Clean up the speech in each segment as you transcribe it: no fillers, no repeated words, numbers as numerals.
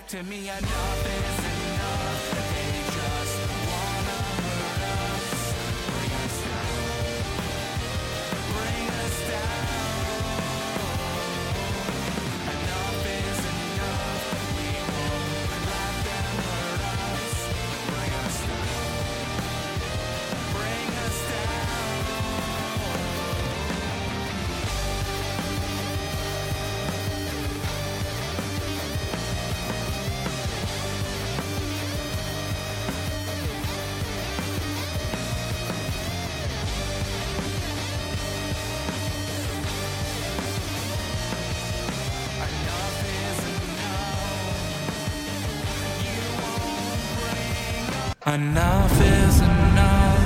To me, enough is enough. They just wanna hurt us. Bring us down. Bring us down. Enough is enough. We won't let them hurt us. Bring us down. Bring us down. Enough is enough. You won't bring up. Enough is enough.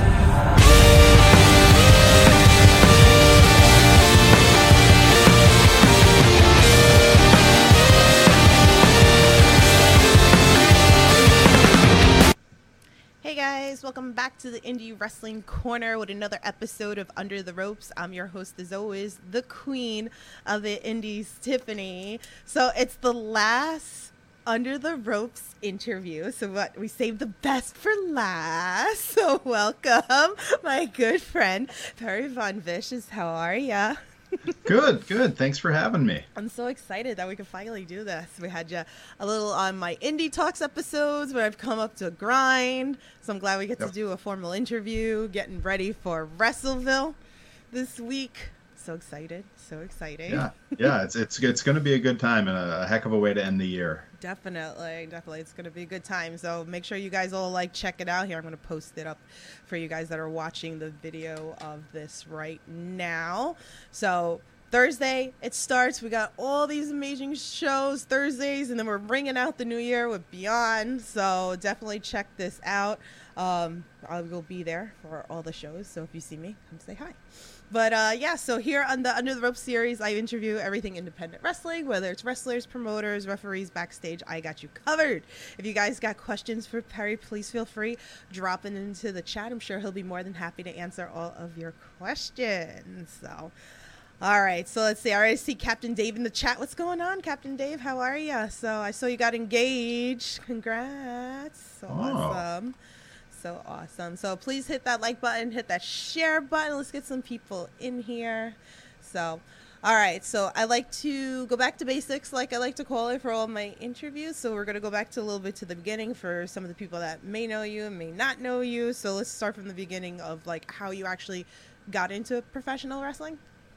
Hey guys, welcome back to the Indie Wrestling Corner with another episode of Under the Ropes. I'm your host, as always, the queen of the Indies, Tiffany. So it's the last Under the Ropes interview. So what, we saved the best for last. So welcome, my good friend, Perry Von Vicious. How are ya? Good. Thanks for having me. I'm so excited that we can finally do this. We had you a little on my Indie Talks episodes where I've come up to grind. So I'm glad we get to do a formal interview, getting ready for Wrestleville this week. So excited. So exciting. Yeah. It's going to be a good time and a heck of a way to end the year. Definitely. It's going to be a good time. So make sure you guys all check it out here. I'm going to post it up for you guys that are watching the video of this right now. So Thursday, it starts. We got all these amazing shows Thursdays, and then we're bringing out the new year with Beyond. So definitely check this out. I will be there for all the shows. So if you see me, come say hi. But so here on the Under the Ropes series, I interview everything independent wrestling, whether it's wrestlers, promoters, referees, backstage. I got you covered. If you guys got questions for Perry, please feel free dropping into the chat. I'm sure he'll be more than happy to answer all of your questions. So, all right. So let's see. I already see Captain Dave in the chat. What's going on, Captain Dave? How are you? So I saw you got engaged. Congrats. So awesome. So awesome. So please hit that like button, hit that share button. Let's get some people in here. So, all right. So I like to go back to basics, like I like to call it for all my interviews. So we're going to go back to a little bit to the beginning for some of the people that may know you and may not know you. So let's start from the beginning of how you actually got into professional wrestling.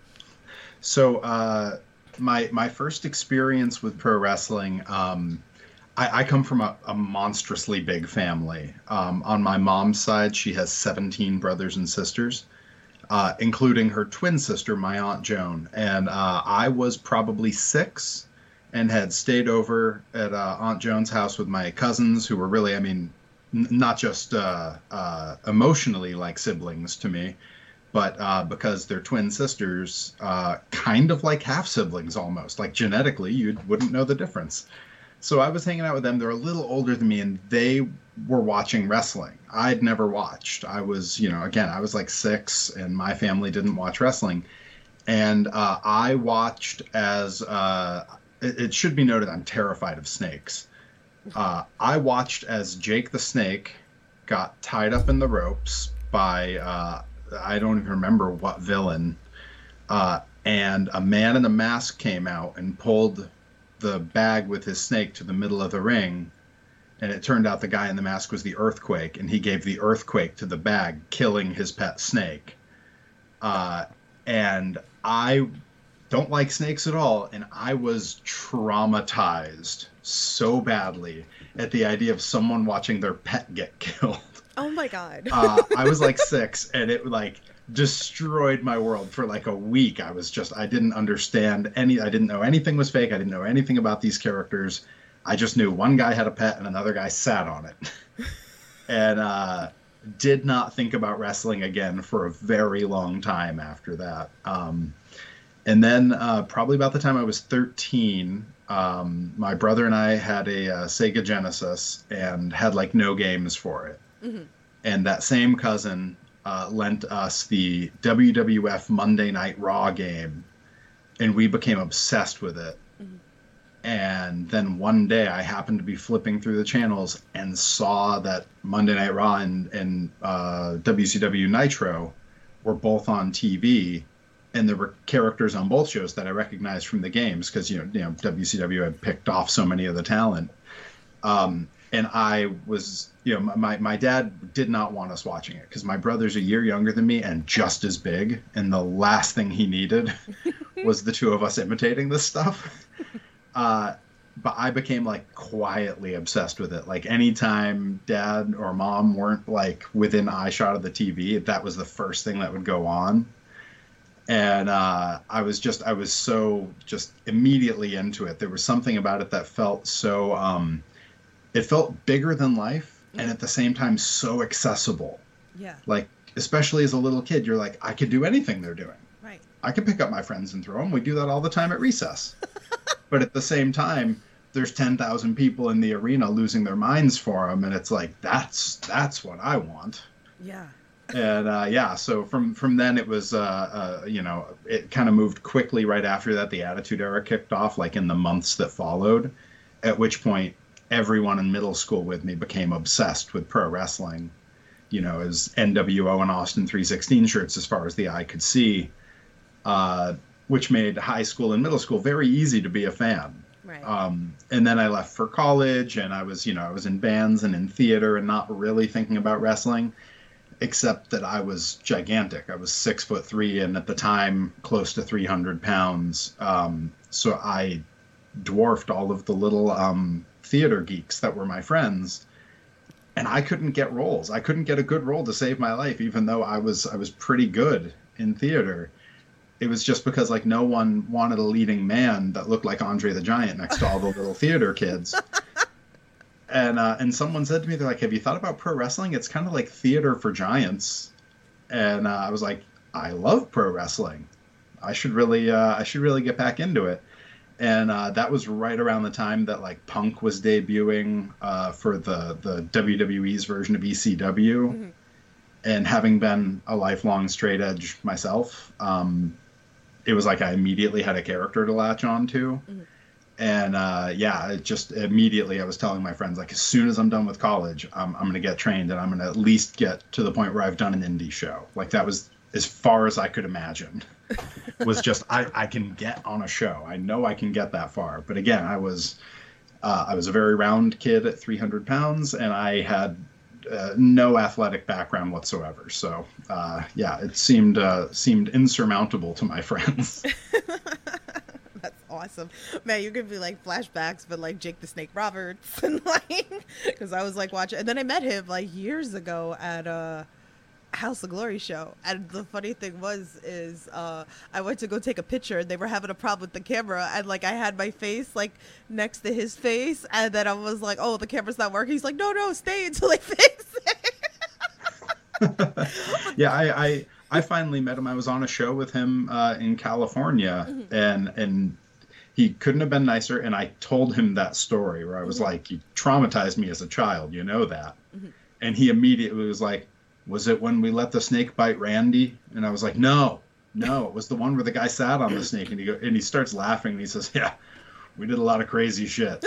So my first experience with pro wrestling, I come from a monstrously big family. On my mom's side, she has 17 brothers and sisters, including her twin sister, my Aunt Joan. And I was probably 6 and had stayed over at Aunt Joan's house with my cousins, who were really, not just emotionally like siblings to me, but because they're twin sisters, kind of like half siblings almost. Like genetically, you wouldn't know the difference. So I was hanging out with them. They're a little older than me, and they were watching wrestling. I'd never watched. I was, again, I was like 6, and my family didn't watch wrestling. And I watched as, it should be noted, I'm terrified of snakes. I watched as Jake the Snake got tied up in the ropes by, I don't even remember what villain, and a man in a mask came out and pulled the bag with his snake to the middle of the ring, and it turned out the guy in the mask was the Earthquake, and he gave the Earthquake to the bag, killing his pet snake. And I don't like snakes at all, and I was traumatized so badly at the idea of someone watching their pet get killed. Oh my God. I was like 6, and it destroyed my world for like a week. I didn't understand I didn't know anything was fake. I didn't know anything about these characters. I just knew one guy had a pet and another guy sat on it. And did not think about wrestling again for a very long time after that. And then probably about the time I was 13, my brother and I had a Sega Genesis and had no games for it. Mm-hmm. And that same cousin lent us the WWF Monday Night Raw game, and we became obsessed with it. Mm-hmm. And then one day I happened to be flipping through the channels and saw that Monday Night Raw and WCW Nitro were both on TV, and there were characters on both shows that I recognized from the games because WCW had picked off so many of the talent. And I was, my dad did not want us watching it because my brother's a year younger than me and just as big, and the last thing he needed was the two of us imitating this stuff. But I became like quietly obsessed with it. Like anytime dad or mom weren't like within eyeshot of the TV, that was the first thing that would go on. And I was so just immediately into it. There was something about it that felt so, it felt bigger than life and at the same time so accessible. Yeah. Like, especially as a little kid, you're like, I could do anything they're doing. Right. I could pick up my friends and throw them. We do that all the time at recess. But at the same time, there's 10,000 people in the arena losing their minds for them, and it's like that's what I want. Yeah. And so from then it was it kind of moved quickly right after that. The Attitude Era kicked off, like in the months that followed. At which point, everyone in middle school with me became obsessed with pro wrestling. As NWO and Austin 316 shirts as far as the eye could see. Which made high school and middle school very easy to be a fan. Right. And then I left for college, and I was in bands and in theater and not really thinking about wrestling, except that I was gigantic. I was 6'3", and at the time close to 300 pounds. So I dwarfed all of the little theater geeks that were my friends, and I couldn't get roles. I couldn't get a good role to save my life, even though I was pretty good in theater. It was just because like no one wanted a leading man that looked like Andre the Giant next to all the little theater kids. And someone said to me, they're like, have you thought about pro wrestling? It's kind of like theater for giants. And I was like, I love pro wrestling. I should really get back into it. And that was right around the time that like Punk was debuting for the WWE's version of ECW. Mm-hmm. And having been a lifelong straight edge myself, it was like I immediately had a character to latch on to. Mm-hmm. And it just immediately I was telling my friends, like, as soon as I'm done with college, I'm going to get trained, and I'm going to at least get to the point where I've done an indie show. Like, that was as far as I could imagine. Was just I can get on a show. I know I can get that far. But again, I was a very round kid at 300 pounds, and I had no athletic background whatsoever. So it seemed insurmountable to my friends. That's awesome, man. You could be like flashbacks, but like Jake the Snake Roberts, and like because I was like watching, and then I met him like years ago at House of Glory show, and the funny thing is I went to go take a picture, and they were having a problem with the camera, and like I had my face like next to his face, and then I was like, oh, the camera's not working. He's like, no, stay until I fix it. Yeah, I finally met him. I was on a show with him in California, mm-hmm. and he couldn't have been nicer. And I told him that story where I was mm-hmm. like, you traumatized me as a child, you know that. Mm-hmm. And he immediately was like, was it when we let the snake bite Randy? And I was like, no, it was the one where the guy sat on the snake. And he starts laughing, and he says, yeah, we did a lot of crazy shit.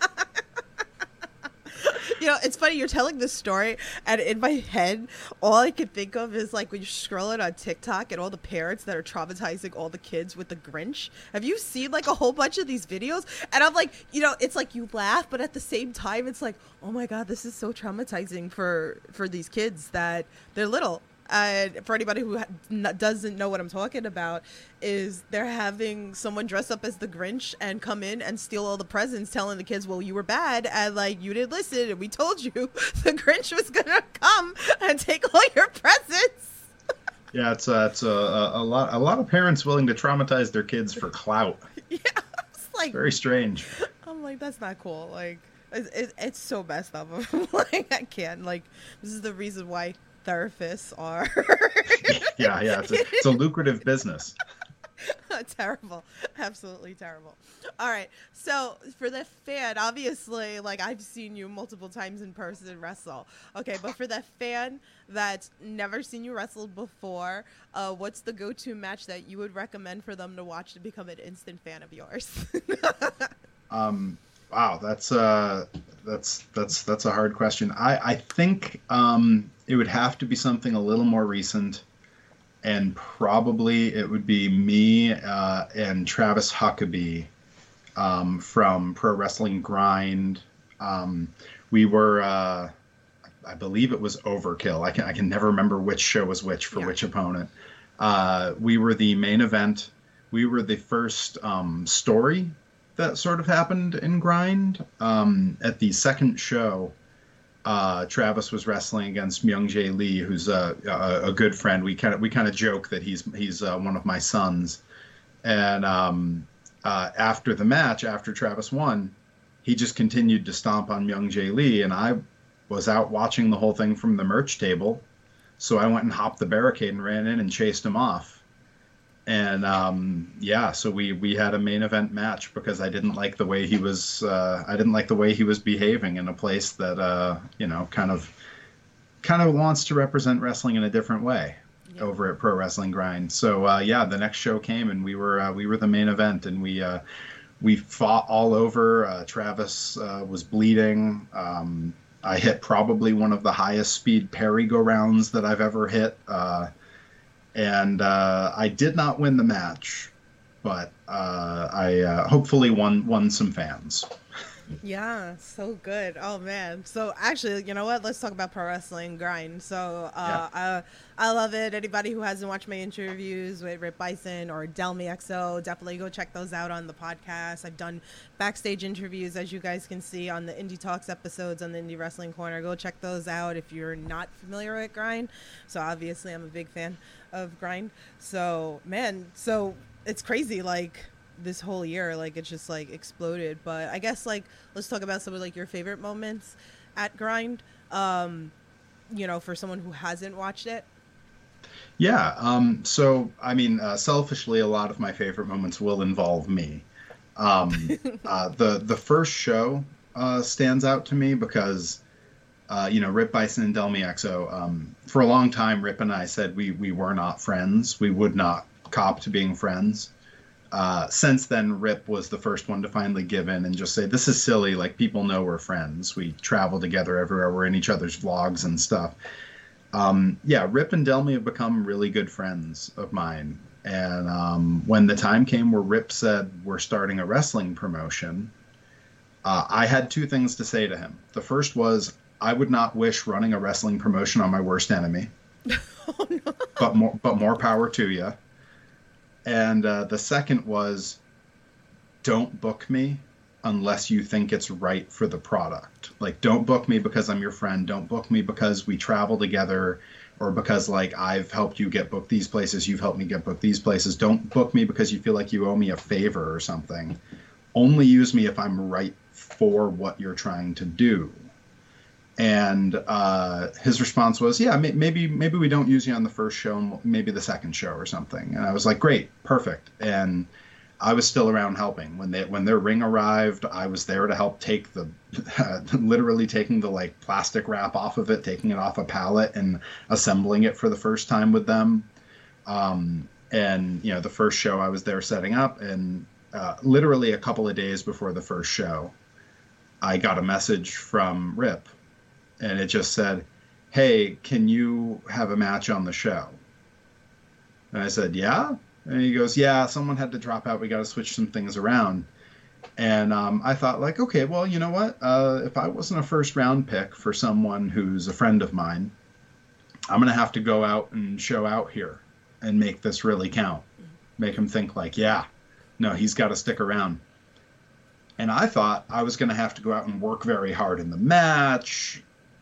It's funny, you're telling this story, and in my head, all I can think of is like when you're scrolling on TikTok and all the parents that are traumatizing all the kids with the Grinch. Have you seen like a whole bunch of these videos? And I'm like, it's like you laugh, but at the same time, it's like, oh my God, this is so traumatizing for these kids that they're little. For anybody who doesn't know what I'm talking about, is they're having someone dress up as the Grinch and come in and steal all the presents, telling the kids, well, you were bad, and like you didn't listen, and we told you the Grinch was gonna come and take all your presents. Yeah, it's a lot of parents willing to traumatize their kids for clout. Yeah, it's like very strange. I'm like, that's not cool. Like, it's so messed up. Like, I can't. Like, this is the reason why therapists are yeah it's a lucrative business. Terrible, absolutely terrible. All right, so for the fan, obviously, like, I've seen you multiple times in person wrestle, okay, but for that fan that's never seen you wrestle before, what's the go-to match that you would recommend for them to watch to become an instant fan of yours? Wow, that's a hard question. I think it would have to be something a little more recent, and probably it would be me and Travis Huckabee from Pro Wrestling Grind. We were, I believe it was Overkill. I can never remember which show was which for which opponent. We were the main event. We were the first story that sort of happened in Grind. At the second show, Travis was wrestling against Myung Jae Lee, who's a good friend. We kind of joke that he's one of my sons. And after the match, after Travis won, he just continued to stomp on Myung Jae Lee, and I was out watching the whole thing from the merch table. So I went and hopped the barricade and ran in and chased him off. And so we had a main event match because I didn't like the way he was behaving in a place that kind of wants to represent wrestling in a different way over at Pro Wrestling Grind. So the next show came and we were the main event, and we fought all over. Travis was bleeding. I hit probably one of the highest speed parry-go-rounds that I've ever hit. And I did not win the match, but I hopefully won some fans. Yeah, so good. Oh man. So actually, you know what? Let's talk about Pro Wrestling Grind. So I love it. Anybody who hasn't watched my interviews with Rip Bison or Delmy XO, definitely go check those out on the podcast. I've done backstage interviews, as you guys can see, on the Indie Talks episodes on the Indie Wrestling Corner. Go check those out if you're not familiar with Grind. So obviously I'm a big fan of Grind. So man, so it's crazy, like this whole year, like it's just like exploded. But I guess like let's talk about some of like your favorite moments at Grind, for someone who hasn't watched it. So I mean, selfishly, a lot of my favorite moments will involve me. The first show stands out to me because Rip Bison and Delmy XO, for a long time Rip and I said we were not friends. We would not cop to being friends. Since then, Rip was the first one to finally give in and just say, this is silly. Like, people know we're friends. We travel together everywhere. We're in each other's vlogs and stuff. Rip and Delmy have become really good friends of mine. And when the time came where Rip said, we're starting a wrestling promotion, I had two things to say to him. The first was, I would not wish running a wrestling promotion on my worst enemy. Oh, no. But more power to you. And the second was, don't book me unless you think it's right for the product. Like, don't book me because I'm your friend. Don't book me because we travel together, or because, like, I've helped you get booked these places, you've helped me get booked these places. Don't book me because you feel like you owe me a favor or something. Only use me if I'm right for what you're trying to do. And his response was, maybe we don't use you on the first show, and maybe the second show or something. And I was like, great, perfect. And I was still around helping. When their ring arrived, I was there to help take literally taking the like plastic wrap off of it, taking it off a pallet and assembling it for the first time with them. And the first show I was there setting up, and literally a couple of days before the first show, I got a message from Rip. And it just said, hey, can you have a match on the show? And I said, yeah? And he goes, yeah, someone had to drop out. We got to switch some things around. And I thought, like, okay, well, you know what? If I wasn't a first round pick for someone who's a friend of mine, I'm going to have to go out and show out here and make this really count. Make him think like, yeah, no, he's got to stick around. And I thought I was going to have to go out and work very hard in the match.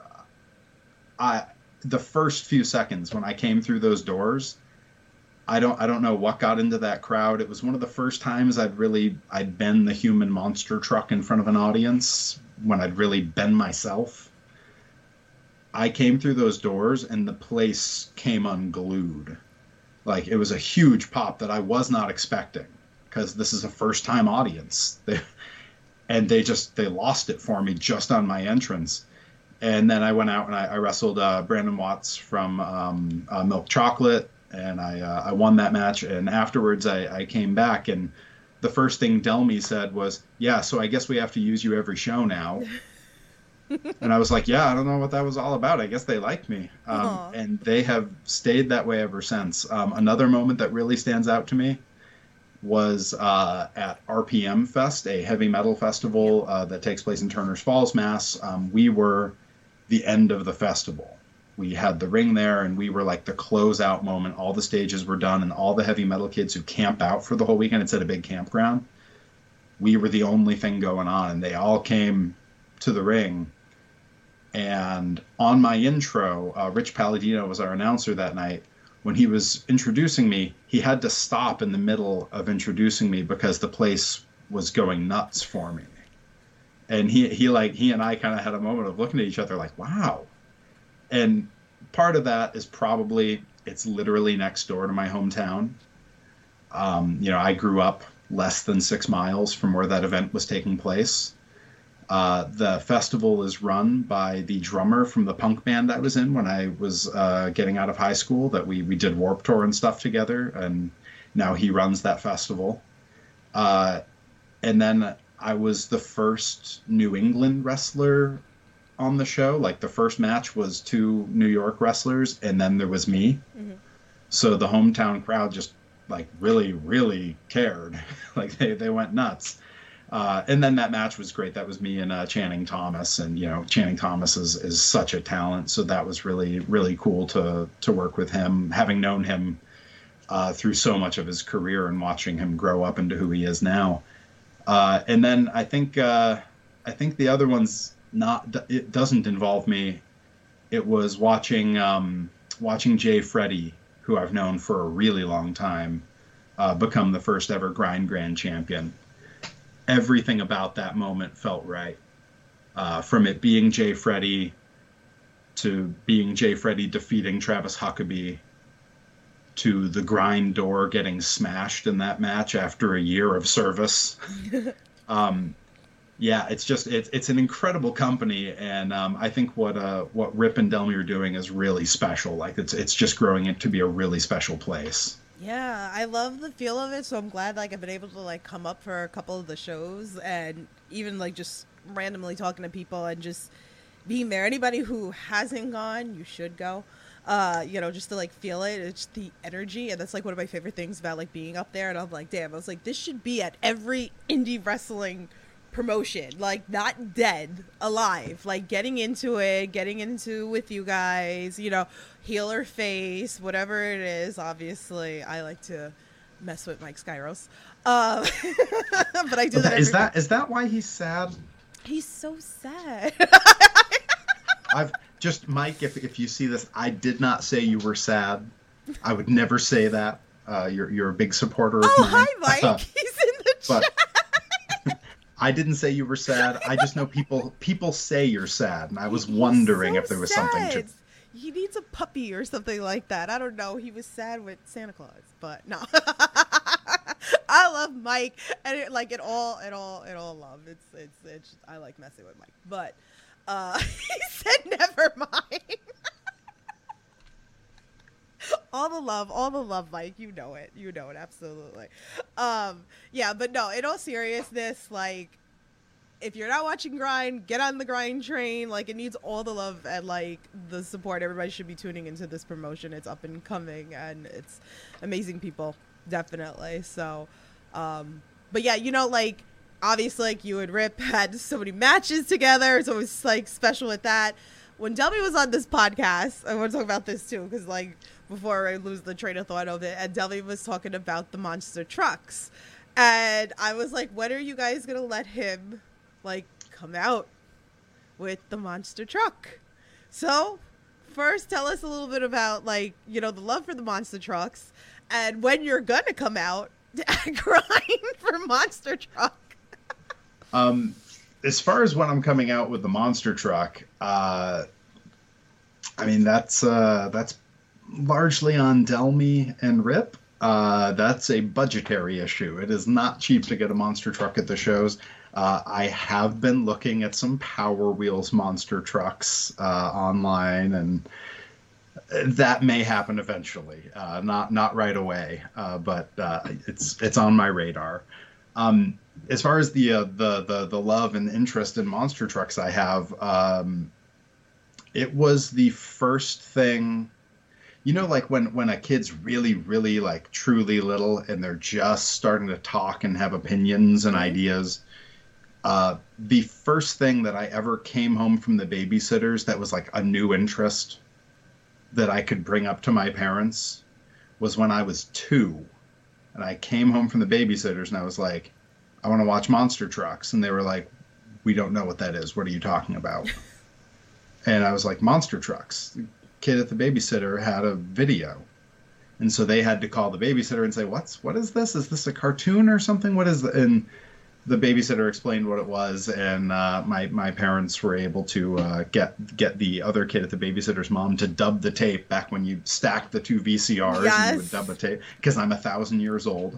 The first few seconds when I came through those doors, I don't know what got into that crowd. It was one of the first times I'd been the human monster truck in front of an audience, when I'd really been myself. I came through those doors and the place came unglued. Like, it was a huge pop that I was not expecting, because this is a first time audience. They lost it for me just on my entrance. And then I went out and I wrestled Brandon Watts from Milk Chocolate, and I won that match. And afterwards, I came back, and the first thing Delmy said was, "Yeah, so I guess we have to use you every show now." And I was like, "Yeah, I don't know what that was all about. I guess they liked me." And they have stayed that way ever since. Another moment that really stands out to me was at RPM Fest, a heavy metal festival that takes place in Turner's Falls, Mass. We were the end of the festival. We had the ring there, and we were like the closeout moment. All the stages were done, and all the heavy metal kids who camp out for the whole weekend, it's at a big campground. We were the only thing going on, and they all came to the ring. And on my intro, Rich Palladino was our announcer that night. When he was introducing me, he had to stop in the middle of introducing me because the place was going nuts for me. And he and I kind of had a moment of looking at each other like, wow. And part of that is probably it's literally next door to my hometown. I grew up less than 6 miles from where that event was taking place. The festival is run by the drummer from the punk band I was in when I was getting out of high school, that we did Warped Tour and stuff together, and now he runs that festival. And then I was the first New England wrestler on the show. Like, the first match was 2 New York wrestlers, and then there was me. Mm-hmm. So the hometown crowd just like really, really cared. Like they went nuts. And then that match was great. That was me and Channing Thomas, and Channing Thomas is such a talent. So that was really, really cool to work with him, having known him through so much of his career and watching him grow up into who he is now. And then I think the other one's it doesn't involve me. It was watching Jay Freddy, who I've known for a really long time, become the first ever Grind Grand Champion. Everything about that moment felt right. From it being Jay Freddy to being Jay Freddy defeating Travis Huckabee to the Grind door getting smashed in that match after a year of service. Yeah, it's an incredible company, and I think what Rip and Delmy are doing is really special. Like it's just growing it to be a really special place. Yeah, I love the feel of it, so I'm glad I've been able to come up for a couple of the shows, and even just randomly talking to people and just being there. Anybody who hasn't gone, you should go. Just to feel it. It's the energy, and that's one of my favorite things about being up there. And I'm like, damn, I was like, this should be at every indie wrestling promotion, not dead, alive, getting into with you guys, heel or face, whatever it is. Obviously I like to mess with Mike Skyros, but I do that is that why he's sad? He's so sad. Mike, if you see this, I did not say you were sad. I would never say that. You're a big supporter of mine. Hi Mike. He's in the chat. I didn't say you were sad. I just know people say you're sad, and I was wondering if there was something to. He needs a puppy or something like that. I don't know. He was sad with Santa Claus, but no. I love Mike, and it all love. It's I like messing with Mike, but he said never mind. All the love, Mike. You know it, absolutely. Yeah, but no, in all seriousness, if you're not watching Grind, get on the Grind train. It needs all the love and the support. Everybody should be tuning into this promotion. It's up and coming, and it's amazing people, definitely. So, but yeah, obviously, you and Rip had so many matches together. It's always special with that. When Delmy was on this podcast, I want to talk about this too, because before I lose the train of thought of it, and Delmy was talking about the monster trucks, and I was like, when are you guys gonna let him come out with the monster truck? So first, tell us a little bit about the love for the monster trucks, and when you're gonna come out to Grind for monster truck. As far as when I'm coming out with the monster truck, that's largely on Delmy and Rip. That's a budgetary issue. It is not cheap to get a monster truck at the shows. I have been looking at some Power Wheels monster trucks online, and that may happen eventually. Not right away, but it's on my radar. As far as the love and interest in monster trucks I have, it was the first thing, like when a kid's really, really like truly little and they're just starting to talk and have opinions and ideas. The first thing that I ever came home from the babysitters that was like a new interest that I could bring up to my parents was when I was 2. And I came home from the babysitters and I was like, I want to watch monster trucks. And they were like, we don't know what that is. What are you talking about? And I was like, monster trucks. The kid at the babysitter had a video. And so they had to call the babysitter and say, what is this? Is this a cartoon or something? What is that? And the babysitter explained what it was. And my parents were able to get the other kid at the babysitter's mom to dub the tape back when you stacked the 2 VCRs Yes. and you would dub a tape, because I'm 1,000 years old.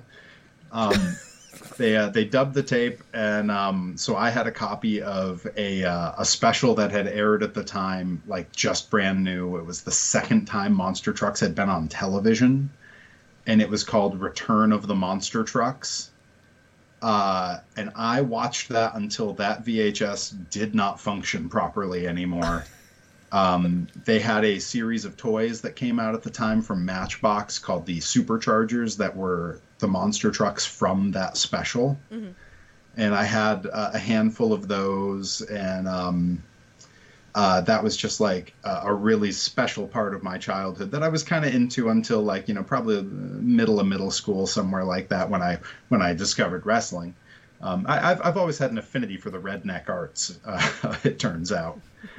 They dubbed the tape, and so I had a copy of a special that had aired at the time, like just brand new. It was the second time monster trucks had been on television, and it was called Return of the Monster Trucks. And I watched that until that VHS did not function properly anymore. They had a series of toys that came out at the time from Matchbox called the Superchargers that were the monster trucks from that special. Mm-hmm. And I had a handful of those, and that was just like a really special part of my childhood that I was kind of into until like, probably middle of middle school, somewhere like that, when I discovered wrestling. I've always had an affinity for the redneck arts, it turns out.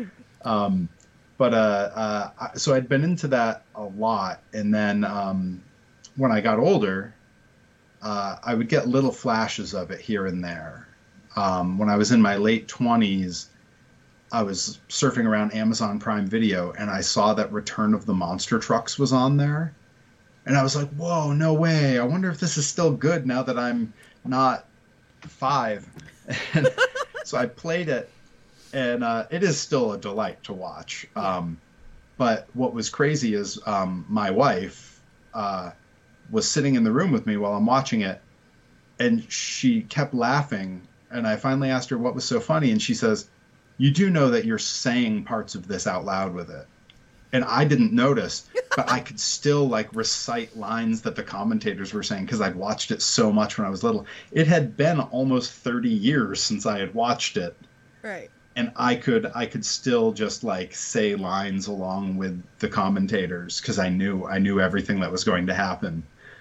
So I'd been into that a lot. And then when I got older, I would get little flashes of it here and there. When I was in my late 20s, I was surfing around Amazon Prime Video, and I saw that Return of the Monster Trucks was on there. And I was like, whoa, no way. I wonder if this is still good now that I'm not 5. And so I played it, and it is still a delight to watch. But what was crazy is my wife was sitting in the room with me while I'm watching it, and she kept laughing. And I finally asked her what was so funny, and she says, you do know that you're saying parts of this out loud with it. And I didn't notice, but I could still like recite lines that the commentators were saying because I'd watched it so much when I was little. It had been almost 30 years since I had watched it. Right. And I could still just like say lines along with the commentators because I knew everything that was going to happen.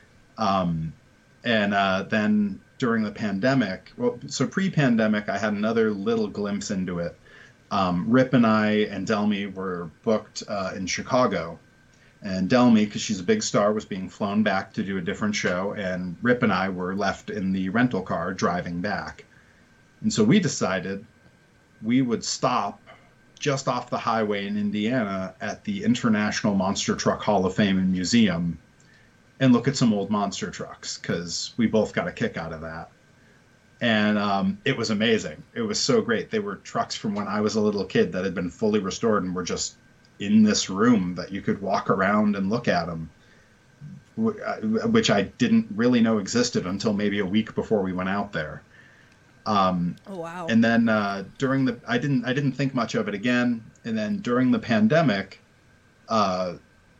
Then during the pandemic, so pre-pandemic, I had another little glimpse into it. Rip and I and Delmy were booked in Chicago. And Delmy, because she's a big star, was being flown back to do a different show. And Rip and I were left in the rental car driving back. And so we decided we would stop just off the highway in Indiana at the International Monster Truck Hall of Fame and Museum and look at some old monster trucks, because we both got a kick out of that. And it was amazing. It was so great. They were trucks from when I was a little kid that had been fully restored and were just in this room that you could walk around and look at them, which I didn't really know existed until maybe a week before we went out there. Oh wow! And then I didn't think much of it again. And then during the pandemic, the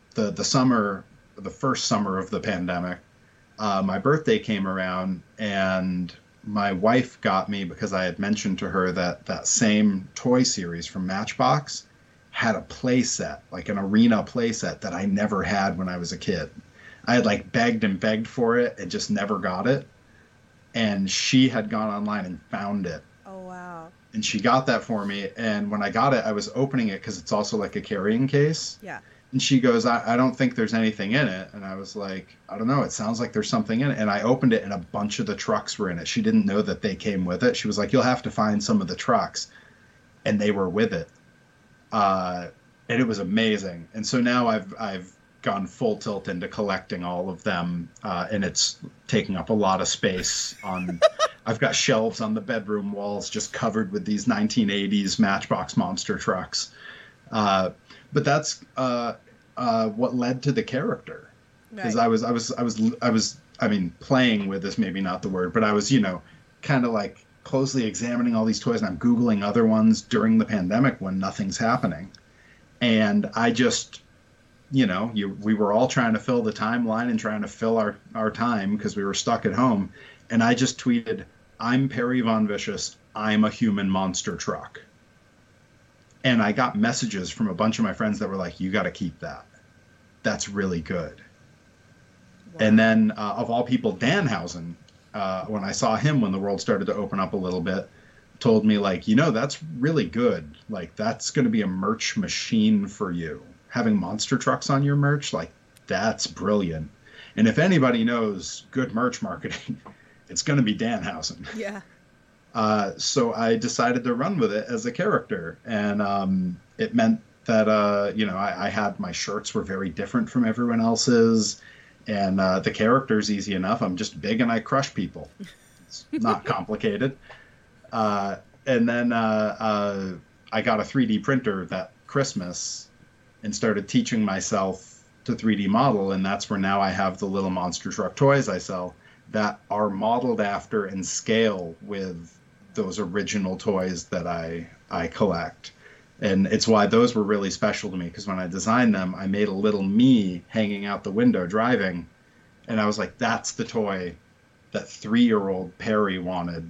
first summer of the pandemic, my birthday came around, and my wife got me, because I had mentioned to her that same toy series from Matchbox had a play set, like an arena play set that I never had when I was a kid. I had like begged and begged for it and just never got it. And she had gone online and found it. Oh, wow. And she got that for me. And when I got it, I was opening it because it's also like a carrying case. Yeah. And she goes, I don't think there's anything in it. And I was like, I don't know. It sounds like there's something in it. And I opened it, and a bunch of the trucks were in it. She didn't know that they came with it. She was like, you'll have to find some of the trucks. And they were with it. And it was amazing. And so now I've gone full tilt into collecting all of them. And it's taking up a lot of space on... I've got shelves on the bedroom walls just covered with these 1980s Matchbox monster trucks. But that's what led to the character, because Right. I was I mean, playing with is maybe not the word, but I was, kind of like closely examining all these toys, and I'm Googling other ones during the pandemic when nothing's happening. And I just, we were all trying to fill the timeline and trying to fill our time because we were stuck at home. And I just tweeted, I'm Perry Von Vicious. I'm a human monster truck. And I got messages from a bunch of my friends that were like, you got to keep that. That's really good. Wow. And then, of all people, Danhausen, when I saw him when the world started to open up a little bit, told me, like, that's really good. Like, that's going to be a merch machine for you. Having monster trucks on your merch, like, that's brilliant. And if anybody knows good merch marketing, it's going to be Danhausen. Yeah. So I decided to run with it as a character. And it meant that, I had my shirts were very different from everyone else's. And the character's easy enough. I'm just big and I crush people. It's not complicated. And then I got a 3D printer that Christmas and started teaching myself to 3D model. And that's where now I have the little monster truck toys I sell that are modeled after and scale with those original toys that I collect. And it's why those were really special to me, because when I designed them, I made a little me hanging out the window driving. And I was like, that's the toy that 3-year-old Perry wanted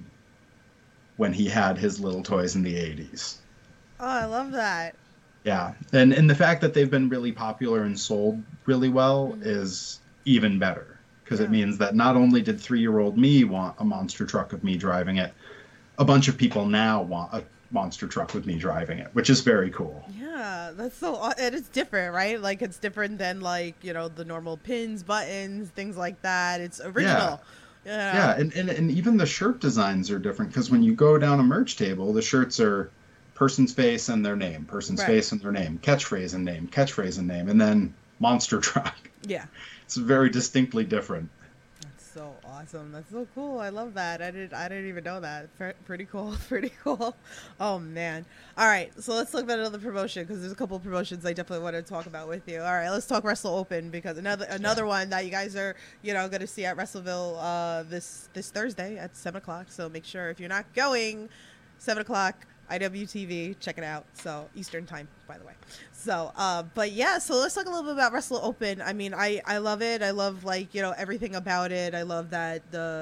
when he had his little toys in the 80s. Oh, I love that. Yeah. And the fact that they've been really popular and sold really well is even better, because it means that not only did 3-year-old me want a monster truck of me driving it, a bunch of people now want a monster truck with me driving it, which is very cool. Yeah, that's so, and it's different, right? Like, it's different than, like, the normal pins, buttons, things like that. It's original. Yeah, and even the shirt designs are different, because when you go down a merch table, the shirts are person's face and their name, person's face and their name, catchphrase and name, catchphrase and name, and then monster truck. Yeah. It's very distinctly different. So awesome. That's so cool. I love that. I didn't even know that. Pretty cool. Pretty cool. Oh man. All right. So let's look at another promotion, because there's a couple of promotions I definitely want to talk about with you. All right. Let's talk Wrestle Open, because another one that you guys are, going to see at WrestleVille this Thursday at 7:00. So make sure, if you're not going, 7:00. IWTV, check it out. So Eastern time, by the way. So, but yeah, so let's talk a little bit about Wrestle Open. I mean, I love it. I love, like, everything about it. I love that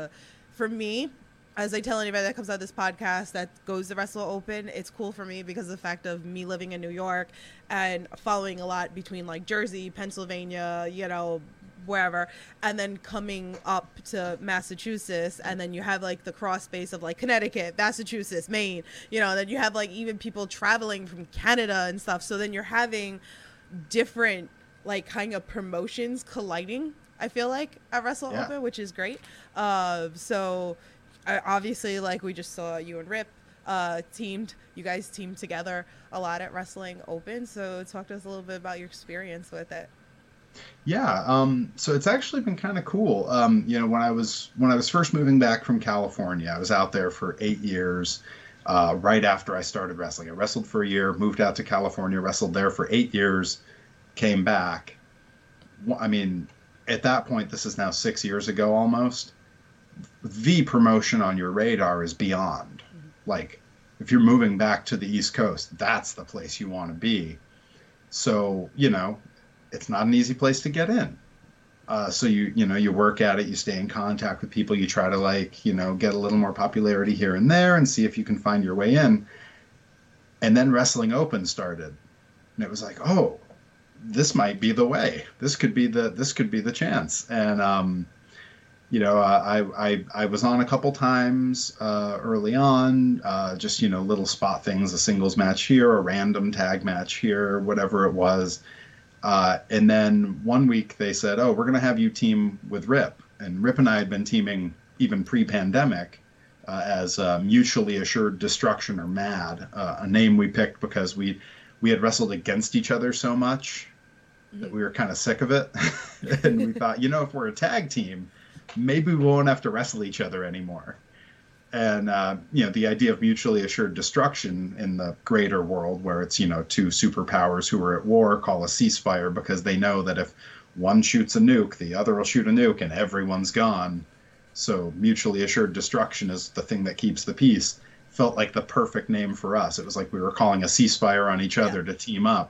for me, as I tell anybody that comes on this podcast that goes to Wrestle Open, it's cool for me because of the fact of me living in New York and following a lot between, like, Jersey, Pennsylvania, wherever, and then coming up to Massachusetts, and then you have, like, the cross space of, like, Connecticut, Massachusetts, Maine, then you have, like, even people traveling from Canada and stuff. So then you're having different, like, kind of promotions colliding, I feel like, at Wrestle Open, which is great. So obviously, like, we just saw you and Rip you guys teamed together a lot at Wrestling Open. So talk to us a little bit about your experience with it. Yeah, so it's actually been kind of cool. When I was first moving back from California, I was out there for 8 years, right after I started wrestling. I wrestled for a year, moved out to California, wrestled there for 8 years, came back. I mean, at that point, this is now 6 years ago almost. The promotion on your radar is Beyond. Mm-hmm. Like, if you're moving back to the East Coast, that's the place you want to be. So, it's not an easy place to get in. So you work at it, you stay in contact with people, you try to, like, get a little more popularity here and there and see if you can find your way in. And then Wrestling Open started. And it was like, oh, this might be the way. This could be the chance. And I was on a couple times early on, just little spot things, a singles match here, a random tag match here, whatever it was. And then one week they said, oh, we're going to have you team with Rip. And Rip and I had been teaming even pre-pandemic as Mutually Assured Destruction, or MAD, a name we picked because we had wrestled against each other so much that we were kind of sick of it. And we thought, if we're a tag team, maybe we won't have to wrestle each other anymore. And, the idea of Mutually Assured Destruction in the greater world, where it's, two superpowers who are at war, call a ceasefire, because they know that if one shoots a nuke, the other will shoot a nuke, and everyone's gone. So mutually assured destruction is the thing that keeps the peace. Felt like the perfect name for us. It was like we were calling a ceasefire on each other to team up.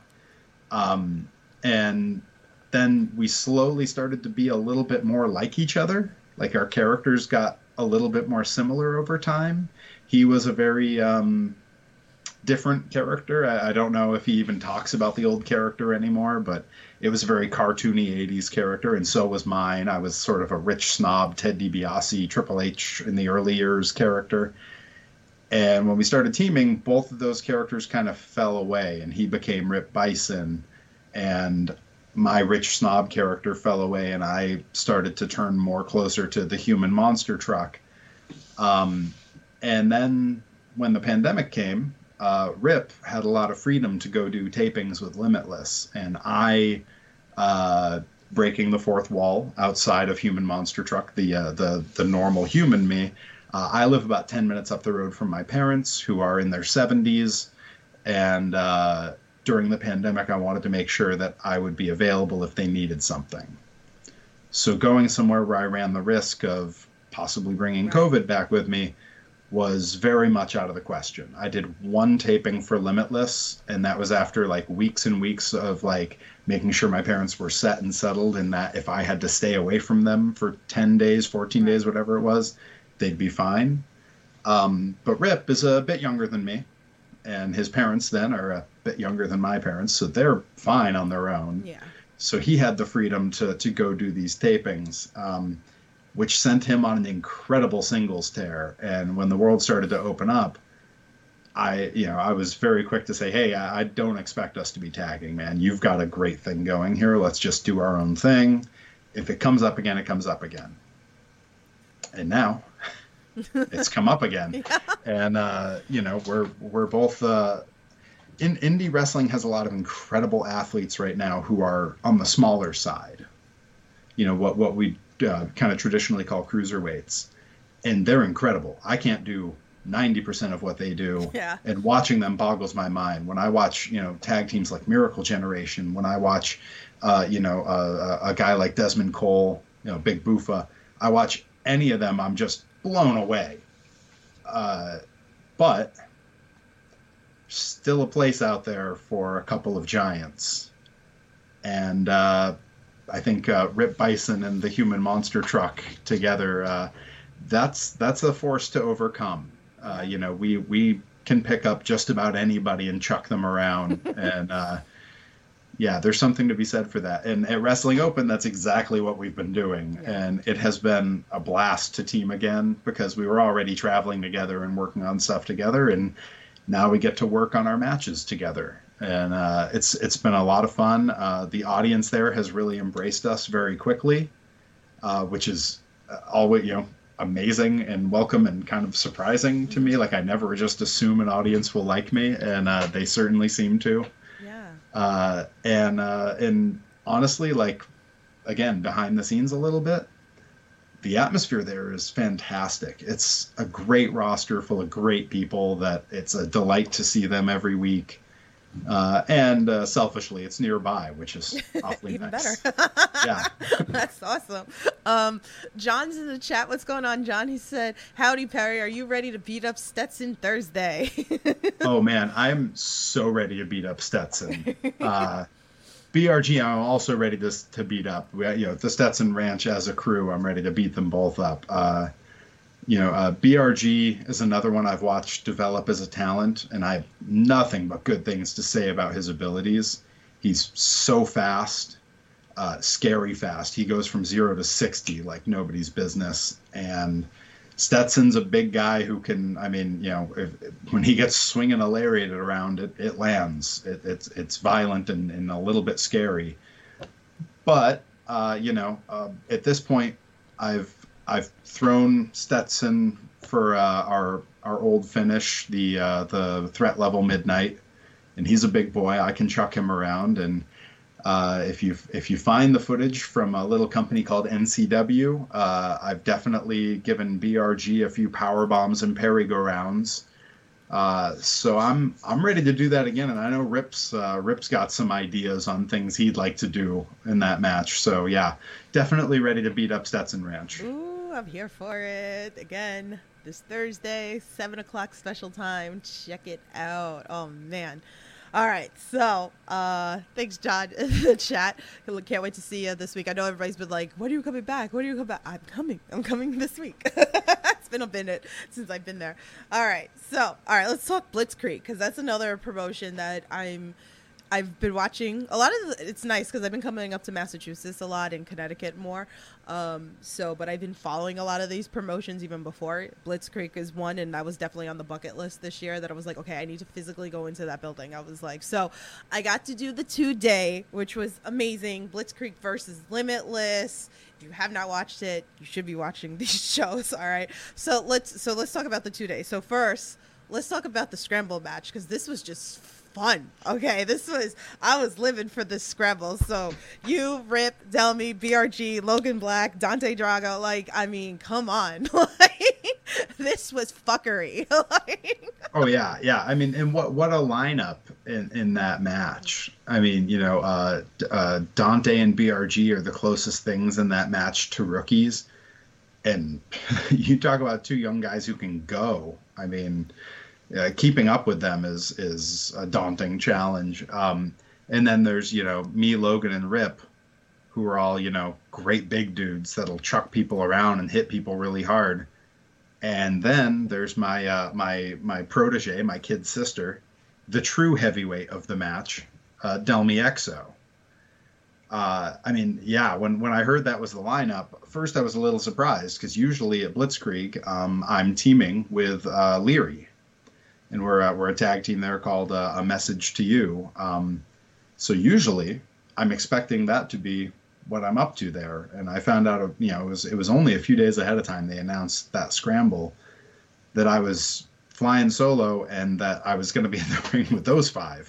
And then we slowly started to be a little bit more like each other. Like our characters got a little bit more similar over time. He was a very different character. I don't know if he even talks about the old character anymore, but it was a very cartoony 80s character, and so was mine. I was sort of a rich snob, Ted DiBiase, Triple H in the early years character. And when we started teaming, both of those characters kind of fell away, and he became Rip Bison, and my rich snob character fell away, and I started to turn more closer to the human monster truck. And then when the pandemic came, Rip had a lot of freedom to go do tapings with Limitless, and I, breaking the fourth wall outside of Human Monster Truck, the normal human me. I live about 10 minutes up the road from my parents, who are in their 70s, and during the pandemic, I wanted to make sure that I would be available if they needed something. So going somewhere where I ran the risk of possibly bringing COVID back with me was very much out of the question. I did one taping for Limitless, and that was after like weeks and weeks of like making sure my parents were set and settled, and that if I had to stay away from them for 10 days, 14 days, whatever it was, they'd be fine. But Rip is a bit younger than me, and his parents then are a bit younger than my parents, so they're fine on their own. Yeah. So he had the freedom to go do these tapings, which sent him on an incredible singles tear. And when the world started to open up, I was very quick to say, hey, I don't expect us to be tagging, man. You've got a great thing going here. Let's just do our own thing. If it comes up again, it comes up again. And now it's come up again. And, we're both, indie wrestling has a lot of incredible athletes right now who are on the smaller side. You know, what we kind of traditionally call cruiserweights. And they're incredible. I can't do 90% of what they do. Yeah. And watching them boggles my mind. When I watch, tag teams like Miracle Generation, when I watch, a guy like Desmond Cole, Big Boofa, I watch any of them, I'm just blown away. But still a place out there for a couple of giants. And I think Rip Bison and the Human Monster Truck together, that's a force to overcome. We can pick up just about anybody and chuck them around. And there's something to be said for that. And at Wrestling Open, that's exactly what we've been doing. Yeah. And it has been a blast to team again, because we were already traveling together and working on stuff together. And now we get to work on our matches together. And it's been a lot of fun. The audience there has really embraced us very quickly, which is always, amazing and welcome and kind of surprising to me. Like, I never just assume an audience will like me, and they certainly seem to. Yeah. And honestly, like, again, behind the scenes a little bit, the atmosphere there is fantastic. It's a great roster full of great people that it's a delight to see them every week. And selfishly, it's nearby, which is awfully even nice. Better. Yeah. That's awesome. John's in the chat. What's going on, John? He said, howdy, Perry. Are you ready to beat up Stetson Thursday? Oh, man, I'm so ready to beat up Stetson. BRG, I'm also ready to beat up. The Stetson Ranch as a crew, I'm ready to beat them both up. BRG is another one I've watched develop as a talent, and I have nothing but good things to say about his abilities. He's so fast, scary fast. He goes from 0 to 60 like nobody's business. And Stetson's a big guy who can, when he gets swinging a lariat around, it lands. It's violent and a little bit scary. But, at this point, I've thrown Stetson for our old finish, the threat level Midnight, and he's a big boy. I can chuck him around, and if you find the footage from a little company called NCW, I've definitely given BRG a few power bombs and merry-go-rounds. So I'm ready to do that again, and I know Rip's got some ideas on things he'd like to do in that match. So yeah, definitely ready to beat up Stetson Ranch. Ooh, I'm here for it. Again, this Thursday, 7 o'clock special time. Check it out. Oh, man. All right, so thanks, John, in the chat. Can't wait to see you this week. I know everybody's been like, when are you coming back? When are you coming back? I'm coming. I'm coming this week. It's been a minute since I've been there. All right, let's talk Blitzkrieg, because that's another promotion that I've been watching a lot of. It's nice because I've been coming up to Massachusetts a lot and Connecticut more. But I've been following a lot of these promotions even before. Blitzkrieg is one, and that was definitely on the bucket list this year that I was like, okay, I need to physically go into that building. I was like, so I got to do the 2-day, which was amazing. Blitzkrieg versus Limitless. If you have not watched it, you should be watching these shows. All right. So let's talk about the 2-day. So first, let's talk about the scramble match, because this was just fun. Okay, I was living for this scramble. So you, Rip, Delmy, BRG, Logan Black, Dante Drago, like, I mean, come on. Like, this was fuckery. Like, oh yeah. I mean, and what a lineup in that match. I mean, Dante and BRG are the closest things in that match to rookies. And you talk about two young guys who can go. I mean, keeping up with them is a daunting challenge. And then there's, me, Logan, and Rip, who are all, great big dudes that'll chuck people around and hit people really hard. And then there's my my protege, my kid sister, the true heavyweight of the match, Delmy Exo. I mean, yeah, when I heard that was the lineup, first I was a little surprised, because usually at Blitzkrieg, I'm teaming with Leary. And we're a tag team there called A Message to You. So usually I'm expecting that to be what I'm up to there. And I found out, it was only a few days ahead of time they announced that scramble that I was flying solo and that I was going to be in the ring with those five.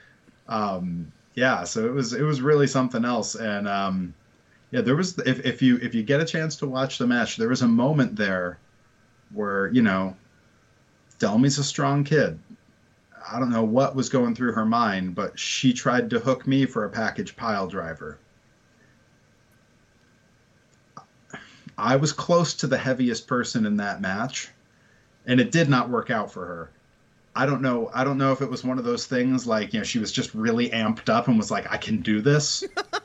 So it was really something else. And there was, if you get a chance to watch the match, there was a moment there where, Delmy's a strong kid. I don't know what was going through her mind, but she tried to hook me for a package pile driver. I was close to the heaviest person in that match, and it did not work out for her. I don't know if it was one of those things like, she was just really amped up and was like, I can do this.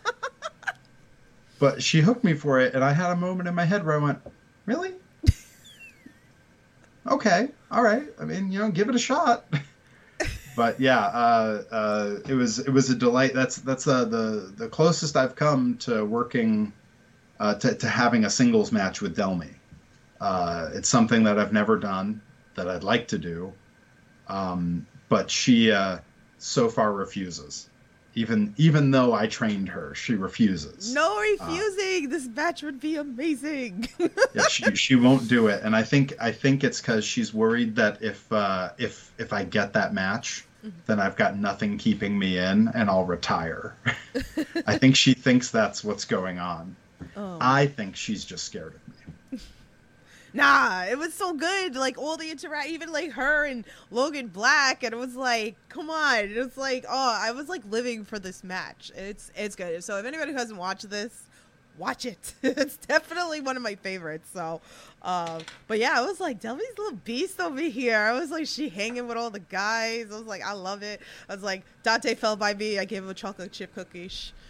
But she hooked me for it, and I had a moment in my head where I went, really? Okay, all right. I mean, give it a shot. But yeah, it was a delight. That's the closest I've come to working to having a singles match with Delmy. It's something that I've never done that I'd like to do, but she so far refuses. Even though I trained her, she refuses. No refusing. This match would be amazing. Yeah, she won't do it, and I think it's because she's worried that if I get that match, then I've got nothing keeping me in, and I'll retire. I think she thinks that's what's going on. Oh. I think she's just scared of me. Nah, it was so good. Like, all the even like her and Logan Black, and it was like, come on. It was like, oh, I was like living for this match. It's good. So if anybody who hasn't watched this, watch it. It's definitely one of my favorites. So, but yeah, I was like, Delmy's little beast over here. I was like, she hanging with all the guys. I was like, I love it. I was like, Dante fell by me. I gave him a chocolate chip cookie.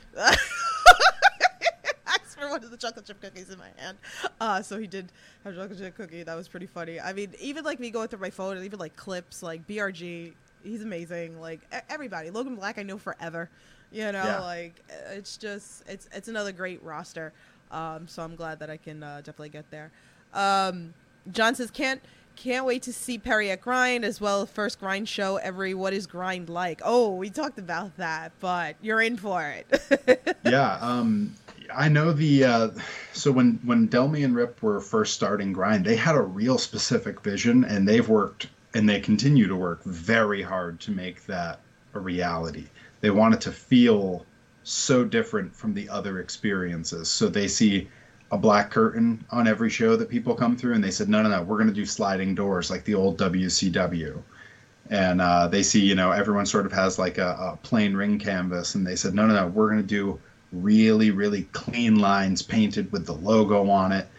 For one of the chocolate chip cookies in my hand. So he did have a chocolate chip cookie. That was pretty funny. I mean, even like me going through my phone and even like clips, like BRG, he's amazing. Like everybody, Logan Black, I know forever. Like it's just it's another great roster. So I'm glad that I can definitely get there. John says can't wait to see Perry at Grind as well. First Grind show. What is Grind like? Oh, we talked about that, but you're in for it. Yeah. I know so when Delmy and Rip were first starting Grind, they had a real specific vision, and they've worked, and they continue to work very hard to make that a reality. They want it to feel so different from the other experiences. So they see a black curtain on every show that people come through, and they said, no, we're going to do sliding doors like the old WCW. And they see, everyone sort of has like a plain ring canvas, and they said, no, we're going to do really, really clean lines painted with the logo on it.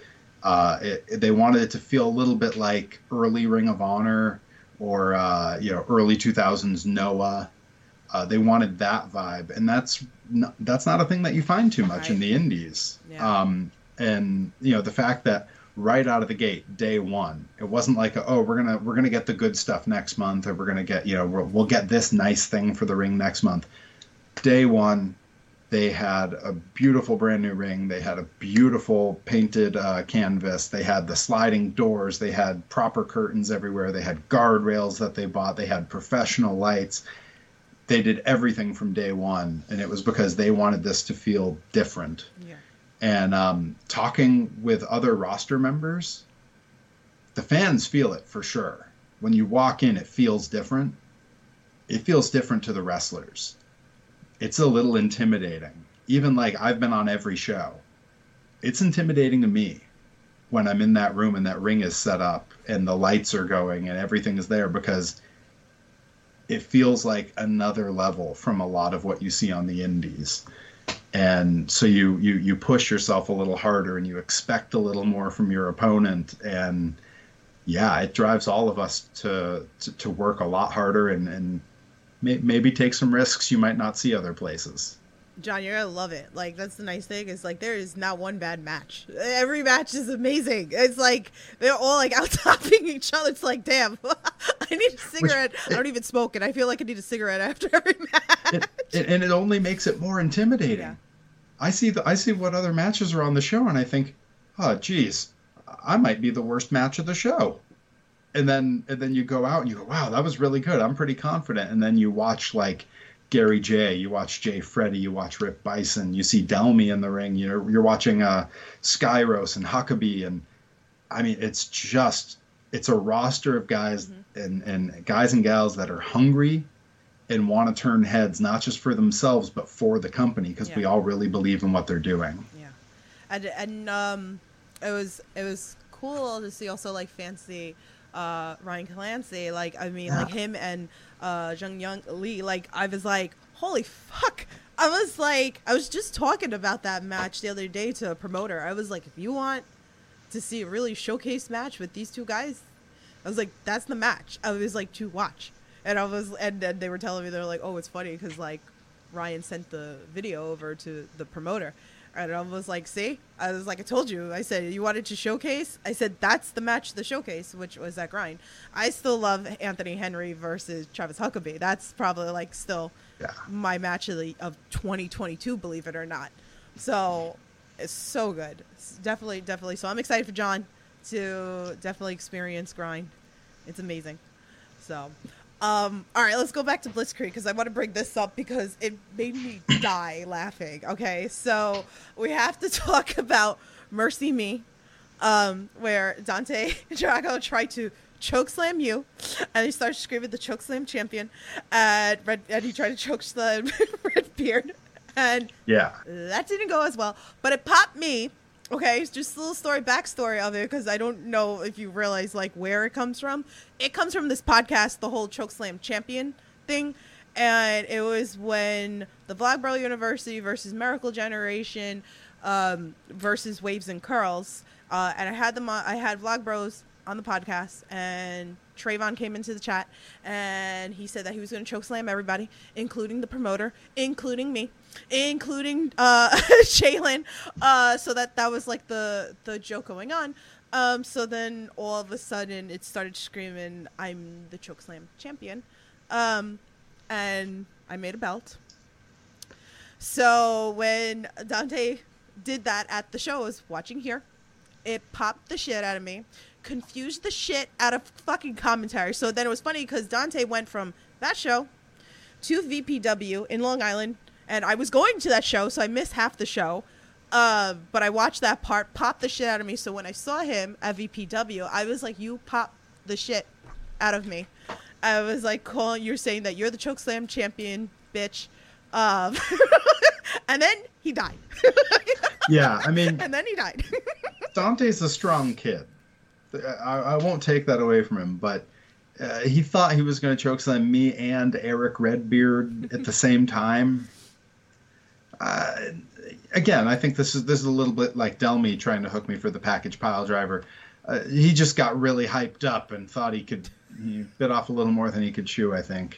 They wanted it to feel a little bit like early Ring of Honor or early 2000s Noah. They wanted that vibe, and that's not a thing that you find too much in the indies. Yeah. And the fact that right out of the gate, day one, it wasn't like, we're gonna get the good stuff next month, or we're gonna get we'll get this nice thing for the ring next month. Day one, they had a beautiful brand new ring. They had a beautiful painted canvas. They had the sliding doors. They had proper curtains everywhere. They had guardrails that they bought. They had professional lights. They did everything from day one, and it was because they wanted this to feel different. Yeah. And talking with other roster members, the fans feel it for sure. When you walk in, it feels different. It feels different to the wrestlers. It's a little intimidating. Even like I've been on every show. It's intimidating to me when I'm in that room and that ring is set up and the lights are going and everything is there, because it feels like another level from a lot of what you see on the indies. And so you push yourself a little harder and you expect a little more from your opponent. And yeah, it drives all of us to work a lot harder and maybe take some risks you might not see other places. John, you're gonna love it. Like, that's the nice thing, is like there is not one bad match. Every match is amazing. It's like they're all like out-topping each other. It's like, damn, I need a cigarette. I don't even smoke, and I feel like I need a cigarette after every match. And it only makes it more intimidating. Yeah. I see what other matches are on the show, and I think, oh, geez, I might be the worst match of the show. And then you go out and you go, wow, that was really good. I'm pretty confident. And then you watch like Gary J, you watch Jay Freddy, you watch Rip Bison, you see Delmy in the ring. You're watching Skyros and Huckabee, and I mean, it's a roster of guys and guys and gals that are hungry and want to turn heads, not just for themselves but for the company, because we all really believe in what they're doing. Yeah, and it was cool to see also like fancy. Ryan Clancy, like, I mean, like him and Jung Young Lee, like, I was like, holy fuck. I was just talking about that match the other day to a promoter. I was like, if you want to see a really showcase match with these two guys, I was like, that's the match. I was like, to watch. And then they were telling me, they're like, oh, it's funny because like Ryan sent the video over to the promoter. And I was like, see? I was like, I told you. I said, you wanted to showcase? I said, that's the match of the showcase, which was that grind. I still love Anthony Henry versus Travis Huckabee. That's probably, like, still my match of 2022, believe it or not. So, it's so good. It's definitely. So, I'm excited for John to definitely experience grind. It's amazing. So, all right, let's go back to Blitzkrieg because I want to bring this up because it made me die laughing. Okay, so we have to talk about Mercy Me, where Dante Drago tried to chokeslam you, and he started screaming the chokeslam champion, and he tried to chokeslam Redbeard, and that didn't go as well, but it popped me. Okay, it's just a little backstory of it, because I don't know if you realize, like, where it comes from. It comes from this podcast, the whole Chokeslam Champion thing, and it was when the Vlogbro University versus Miracle Generation versus Waves and Curls, and I had Vlogbros on the podcast, and Trayvon came into the chat, and he said that he was going to chokeslam everybody, including the promoter, including me, including Shaylin. So that was like the joke going on. So then all of a sudden it started screaming, I'm the chokeslam champion. And I made a belt. So when Dante did that at the show, I was watching here, it popped the shit out of me, confused the shit out of fucking commentary. So then it was funny because Dante went from that show to VPW in Long Island, and I was going to that show, so I missed half the show. But I watched that part, popped the shit out of me. So when I saw him at VPW, I was like, you popped the shit out of me. I was like, you're saying that you're the chokeslam champion, bitch. And then he died. Yeah, I mean... And then he died. Dante's a strong kid. I won't take that away from him, but he thought he was going to chokeslam me and Eric Redbeard at the same time. Uh, Again, I think this is a little bit like Delmy trying to hook me for the package pile driver. He just got really hyped up and thought he bit off a little more than he could chew, I think.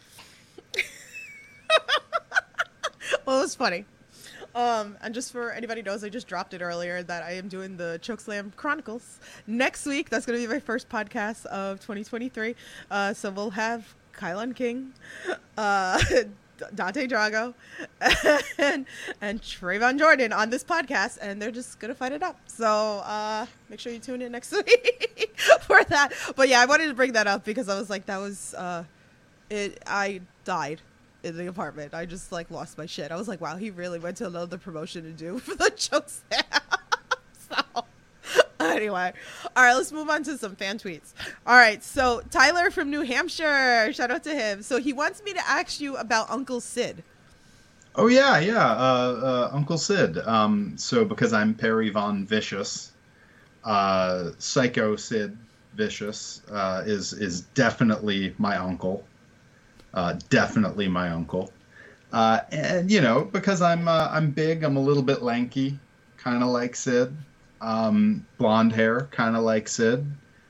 Well, it was funny. And just for anybody who knows, I just dropped it earlier that I am doing the Chokeslam Chronicles next week. That's going to be my first podcast of 2023. So we'll have Kylon King, Dante Drago, and Trayvon Jordan on this podcast, and they're just going to fight it up. So make sure you tune in next week for that. But yeah, I wanted to bring that up because I was like, that was it. I died in the apartment. I just like lost my shit. I was like, wow, he really went to another promotion to do for the jokes. So anyway, all right, let's move on to some fan tweets. All right, so Tyler from New Hampshire, shout out to him. So he wants me to ask you about Uncle Sid. Oh yeah, Uncle Sid. So because I'm Perry Von Vicious, Psycho Sid Vicious is definitely my uncle. Definitely my uncle. And you know, because I'm big, I'm a little bit lanky, kind of like Sid. Blonde hair, kind of like Sid.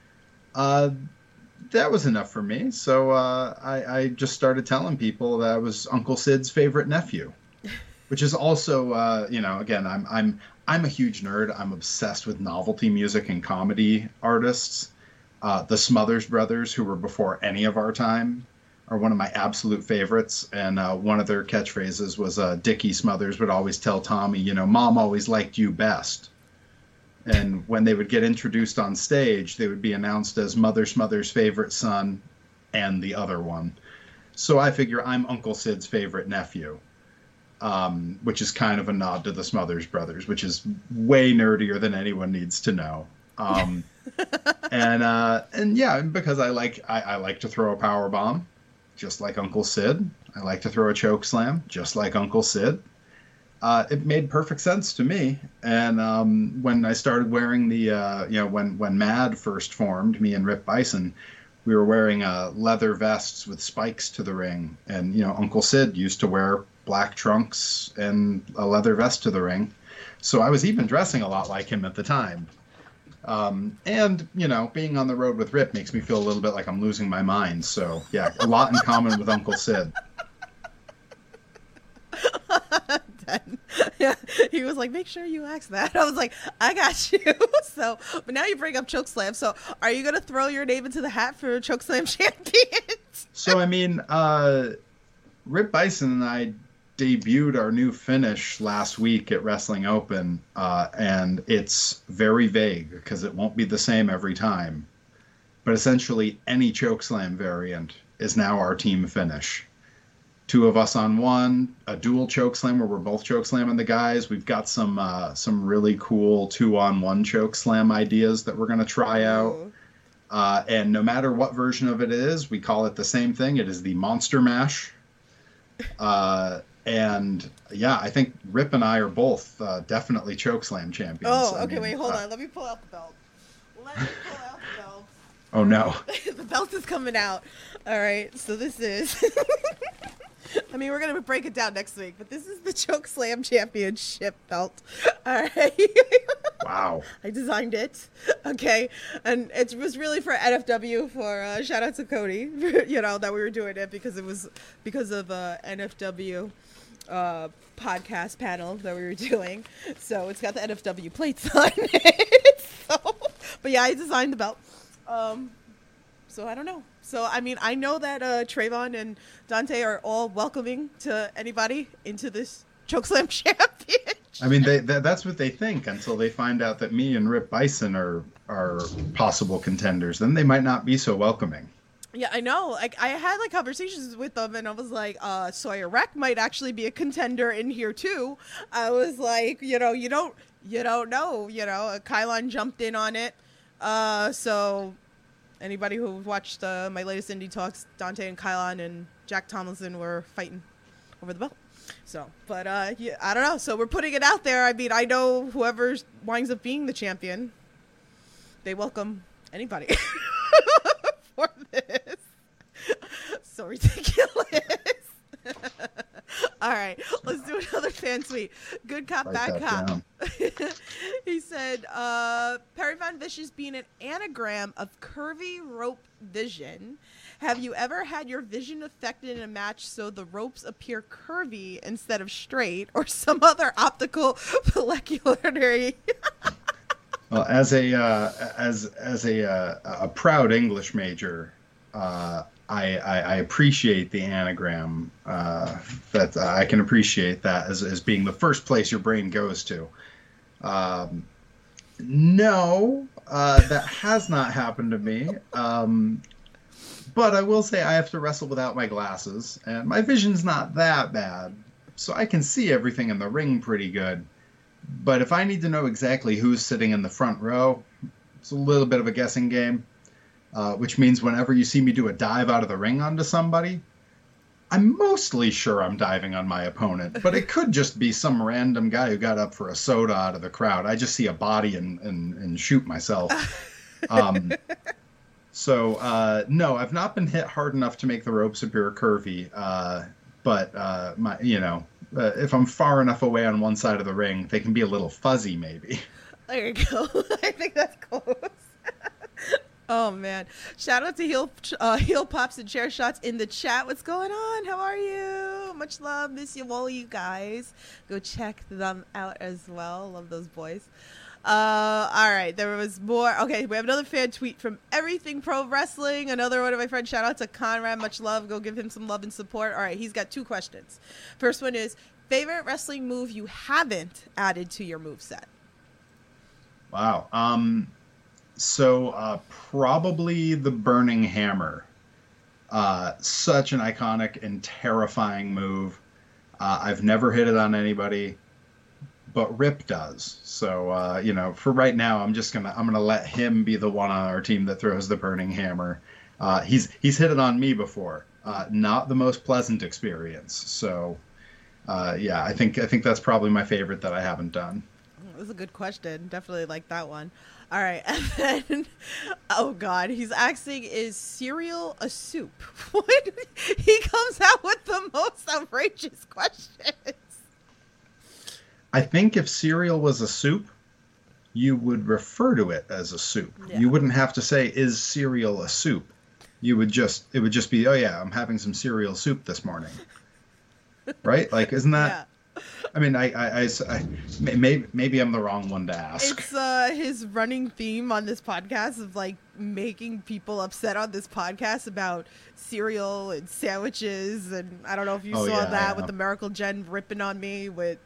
That was enough for me. So I just started telling people that I was Uncle Sid's favorite nephew, which is also you know, again, I'm a huge nerd. I'm obsessed with novelty music and comedy artists. The Smothers Brothers, who were before any of our time, are one of my absolute favorites. And one of their catchphrases was Dickie Smothers would always tell Tommy, you know, Mom always liked you best. And when they would get introduced on stage, they would be announced as Mother Smothers' favorite son and the other one. So I figure I'm Uncle Sid's favorite nephew, which is kind of a nod to the Smothers Brothers, which is way nerdier than anyone needs to know. And yeah, because I like to throw a power bomb, just like Uncle Sid. I like to throw a choke slam, just like Uncle Sid. It made perfect sense to me. And when I started wearing the, you know, when MAD first formed, me and Rip Bison, we were wearing leather vests with spikes to the ring. And, you know, Uncle Sid used to wear black trunks and a leather vest to the ring. So I was even dressing a lot like him at the time. And, you know, being on the road with Rip makes me feel a little bit like I'm losing my mind. So, yeah, a lot in common with Uncle Sid. Yeah, he was like, make sure you ask that. I was like, I got you. So, but now you bring up Chokeslam. So, are you going to throw your name into the hat for Chokeslam champions? So, I mean, Rip Bison and I debuted our new finish last week at Wrestling Open, and it's very vague because it won't be the same every time. But essentially, any Chokeslam variant is now our team finish. Two of us on one, a dual chokeslam where we're both chokeslamming the guys. We've got some really cool 2-on-1 chokeslam ideas that we're going to try out. And no matter what version of it is, we call it the same thing. It is the Monster Mash. And yeah, I think Rip and I are both definitely chokeslam champions. Oh, okay, wait, hold on. Let me pull out the belt. Oh, no. The belt is coming out. All right, so this is... I mean, we're going to break it down next week, but this is the Chokeslam Championship belt. All right. Wow. I designed it. Okay. And it was really for NFW, for shout out to Cody, you know, that we were doing it because it was because of NFW podcast panel that we were doing. So it's got the NFW plates on it. So, but yeah, I designed the belt. So I don't know. So, I mean, I know that Trayvon and Dante are all welcoming to anybody into this Chokeslam Championship. I mean, that's what they think until they find out that me and Rip Bison are possible contenders. Then they might not be so welcoming. Yeah, I know. Like, I had like conversations with them, and I was like, Sawyer Wreck might actually be a contender in here too. I was like, you know, you don't know. You know, Kylon jumped in on it. So anybody who watched my latest Indie Talks, Dante and Kylon and Jack Tomlinson were fighting over the belt. So, but yeah, I don't know. So we're putting it out there. I mean, I know whoever winds up being the champion, they welcome anybody for this. so ridiculous. All right, let's do another fan tweet. Good cop, Write bad that cop. down. He said, Perry Von Vicious being an anagram of curvy rope vision. Have you ever had your vision affected in a match so the ropes appear curvy instead of straight, or some other optical molecularity? Well, as a proud English major, I appreciate the anagram. That I can appreciate that as being the first place your brain goes to. No, that has not happened to me. But I will say I have to wrestle without my glasses, and my vision's not that bad, so I can see everything in the ring pretty good. But if I need to know exactly who's sitting in the front row, it's a little bit of a guessing game, which means whenever you see me do a dive out of the ring onto somebody, I'm mostly sure I'm diving on my opponent, but it could just be some random guy who got up for a soda out of the crowd. I just see a body and shoot myself. So, no, I've not been hit hard enough to make the ropes appear curvy. But if I'm far enough away on one side of the ring, they can be a little fuzzy, maybe. There you go. I think that's close. Oh, man. Shout out to Heel Pops and Chair Shots in the chat. What's going on? How are you? Much love. Miss you all, you guys. Go check them out as well. Love those boys. All right, there was more. Okay, we have another fan tweet from Everything Pro Wrestling. Another one of my friends. Shout out to Conrad. Much love. Go give him some love and support. All right, he's got 2 questions. First one is, favorite wrestling move you haven't added to your moveset? Wow. So probably the Burning Hammer. Such an iconic and terrifying move. I've never hit it on anybody, but Rip does. So for right now, I'm gonna let him be the one on our team that throws the Burning Hammer. He's hit it on me before. Not the most pleasant experience. So I think that's probably my favorite that I haven't done. That's a good question. Definitely like that one. All right, and then, oh God, he's asking, is cereal a soup? What? He comes out with the most outrageous questions. I think if cereal was a soup, you would refer to it as a soup. Yeah. You wouldn't have to say, is cereal a soup? It would just be, oh yeah, I'm having some cereal soup this morning. Right? Like, isn't that? Yeah. I mean, maybe I'm the wrong one to ask. It's his running theme on this podcast of like making people upset on this podcast about cereal and sandwiches, and I don't know if you saw that with the Miracle Jen ripping on me with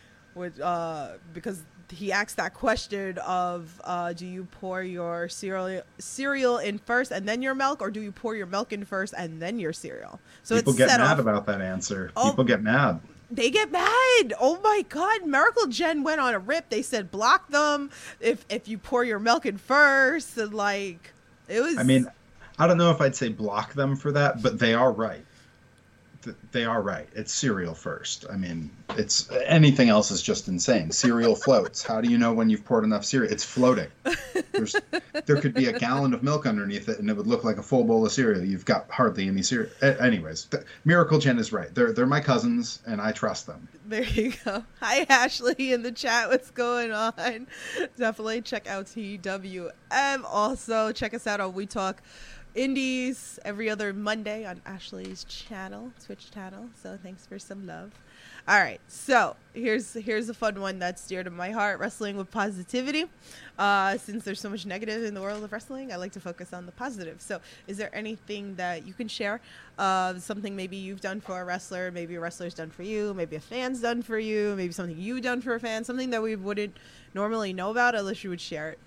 because he asked that question of do you pour your cereal in first and then your milk, or do you pour your milk in first and then your cereal? So people it's get set mad off. about that answer. Oh. People get mad. They get mad. Oh my God. Miracle Jen went on a rip. They said block them if you pour your milk in first. And like, it was. I mean, I don't know if I'd say block them for that, but they are right. They are right. It's cereal first. I mean, it's anything else is just insane. Cereal floats. How do you know when you've poured enough cereal? It's floating. There could be a gallon of milk underneath it, and it would look like a full bowl of cereal. You've got hardly any cereal. Anyways, Miracle Jen is right. They're my cousins, and I trust them. There you go. Hi, Ashley, in the chat. What's going on? Definitely check out TWM. Also, check us out on We Talk Indies every other Monday on Ashley's channel, Twitch channel. So thanks for some love. All right, so here's a fun one that's dear to my heart: wrestling with positivity. Since there's so much negative in the world of wrestling, I like to focus on the positive. So is there anything that you can share, something maybe you've done for a wrestler, maybe a wrestler's done for you, maybe a fan's done for you, maybe something you've done for a fan, something that we wouldn't normally know about unless you would share it?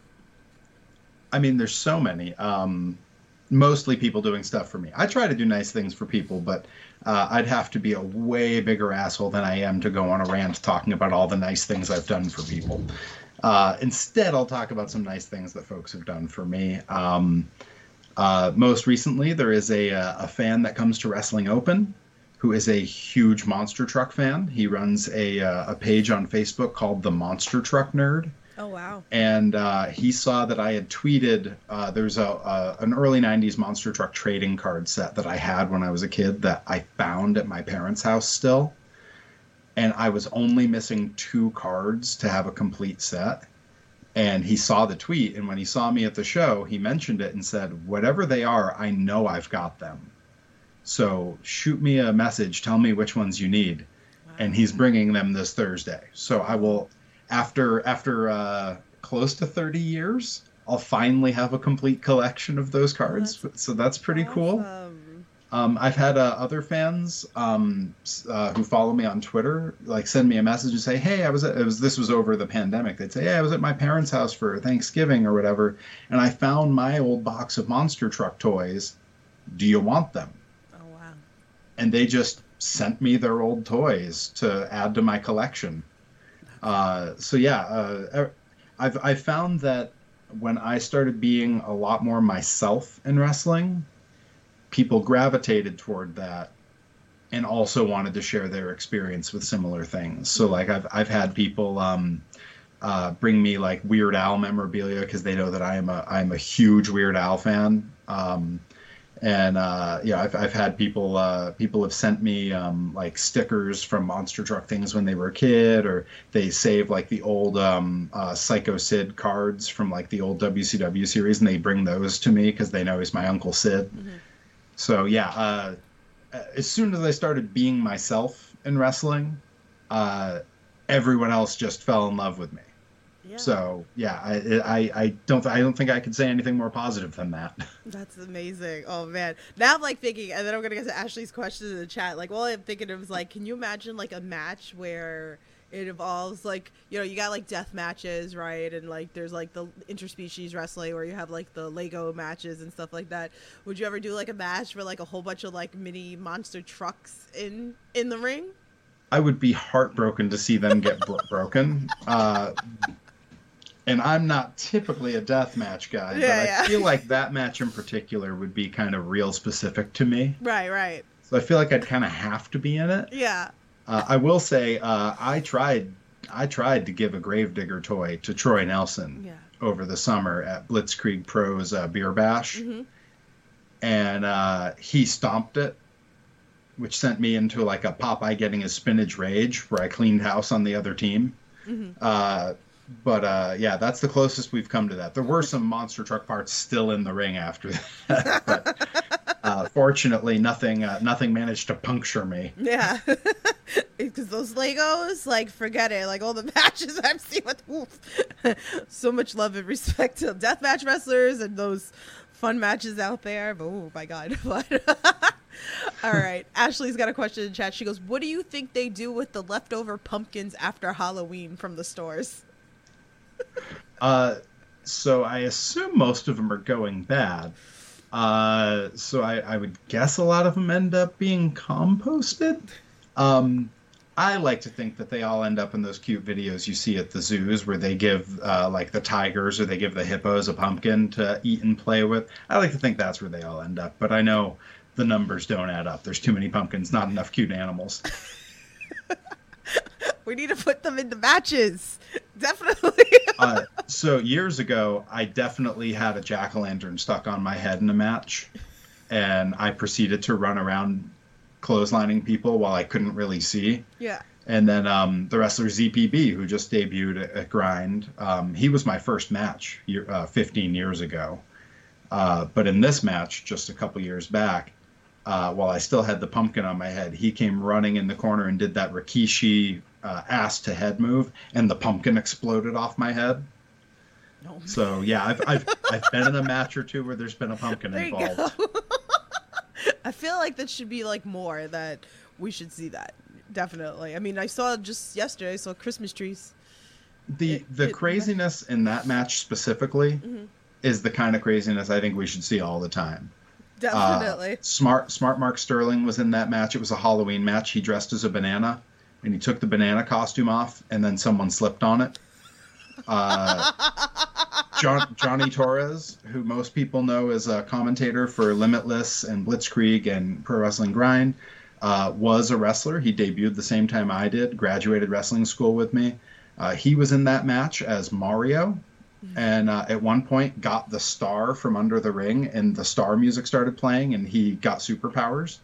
I mean, there's so many. Mostly people doing stuff for me. I try to do nice things for people, but I'd have to be a way bigger asshole than I am to go on a rant talking about all the nice things I've done for people. Instead, I'll talk about some nice things that folks have done for me. Most recently, there is a fan that comes to Wrestling Open who is a huge monster truck fan. He runs a page on Facebook called The Monster Truck Nerd. Oh, wow. And he saw that I had tweeted. There's an early '90s monster truck trading card set that I had when I was a kid that I found at my parents' house still, and I was only missing 2 cards to have a complete set. And he saw the tweet, and when he saw me at the show, he mentioned it and said, "Whatever they are, I know I've got them. So shoot me a message, tell me which ones you need." Wow. And he's bringing them this Thursday. So I will, after close to 30 years, I'll finally have a complete collection of those cards. So that's pretty cool. I've had other fans who follow me on Twitter like send me a message and say, "Hey, this was over the pandemic." They'd say, "Hey, I was at my parents' house for Thanksgiving or whatever, and I found my old box of monster truck toys. Do you want them?" Oh, wow. And they just sent me their old toys to add to my collection. So yeah, I've found that when I started being a lot more myself in wrestling, people gravitated toward that and also wanted to share their experience with similar things. So like I've had people bring me like Weird Al memorabilia because they know that I'm a huge Weird Al fan. I've had people have sent me like stickers from monster truck things when they were a kid, or they save like the old Psycho Sid cards from like the old WCW series, and they bring those to me because they know he's my Uncle Sid. Mm-hmm. So yeah, as soon as I started being myself in wrestling, everyone else just fell in love with me. Yeah. So yeah, I don't think I could say anything more positive than that. That's amazing. Oh man, now I'm like thinking, and then I'm gonna get to Ashley's question in the chat. Like, all I'm thinking of is like, can you imagine like a match where it involves like, you know, you got like death matches, right? And like there's like the interspecies wrestling where you have like the Lego matches and stuff like that. Would you ever do like a match where like a whole bunch of like mini monster trucks in the ring? I would be heartbroken to see them get broken. And I'm not typically a death match guy, but I feel like that match in particular would be kind of real specific to me. Right. So I feel like I'd kind of have to be in it. Yeah. I will say I tried to give a Gravedigger toy to Troy Nelson over the summer at Blitzkrieg Pro's Beer Bash, and he stomped it, which sent me into like a Popeye getting his spinach rage, where I cleaned house on the other team. But yeah, that's the closest we've come to that. There were some monster truck parts still in the ring after that, but fortunately, nothing managed to puncture me. Yeah, because those Legos, like, forget it. Like all the matches I've seen with so much love and respect to deathmatch wrestlers and those fun matches out there. But oh my god! But all right, Ashley's got a question in chat. She goes, "What do you think they do with the leftover pumpkins after Halloween from the stores?" So I assume most of them are going bad. So I would guess a lot of them end up being composted. I like to think that they all end up in those cute videos you see at the zoos where they give like the tigers or they give the hippos a pumpkin to eat and play with. I like to think that's where they all end up, but I know the numbers don't add up. There's too many pumpkins, not enough cute animals. We need to put them into matches. Definitely. So years ago, I definitely had a jack-o'-lantern stuck on my head in a match, and I proceeded to run around clotheslining people while I couldn't really see. Yeah. And then the wrestler ZPB, who just debuted at Grind, he was my first match 15 years ago. But in this match, just a couple years back, while I still had the pumpkin on my head, he came running in the corner and did that Rikishi ass to head move, and the pumpkin exploded off my head. Oh. So yeah, I've been in a match or two where there's been a pumpkin involved. I feel like that should be like more that we should see that. Definitely. I mean, I saw just yesterday, I saw Christmas trees. The craziness in that match specifically is the kind of craziness I think we should see all the time. Definitely. Smart Mark Sterling was in that match. It was a Halloween match. He dressed as a banana, and he took the banana costume off, and then someone slipped on it. Johnny Torres, who most people know as a commentator for Limitless and Blitzkrieg and Pro Wrestling Grind, was a wrestler. He debuted the same time I did, graduated wrestling school with me. He was in that match as Mario, and at one point got the star from under the ring, and the star music started playing, and he got superpowers.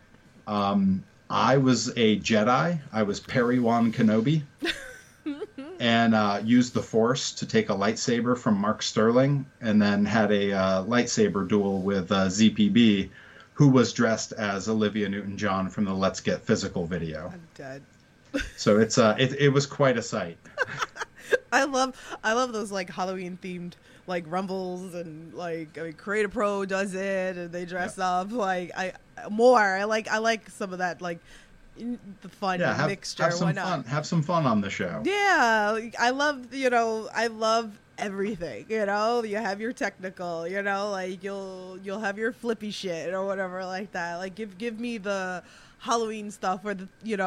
I was a Jedi. I was Peri-Wan Kenobi, and used the Force to take a lightsaber from Mark Sterling, and then had a lightsaber duel with ZPB, who was dressed as Olivia Newton-John from the Let's Get Physical video. I'm dead. So it was quite a sight. I love those like Halloween themed like rumbles, and like, I mean, Creative Pro does it, and they dress up like I like some of that, like the fun mixture. Have some Why not? fun. Have some fun on the show. Yeah, like, I love everything. You have your technical. Like you'll have your flippy shit or whatever like that. Like give me the Halloween stuff, or the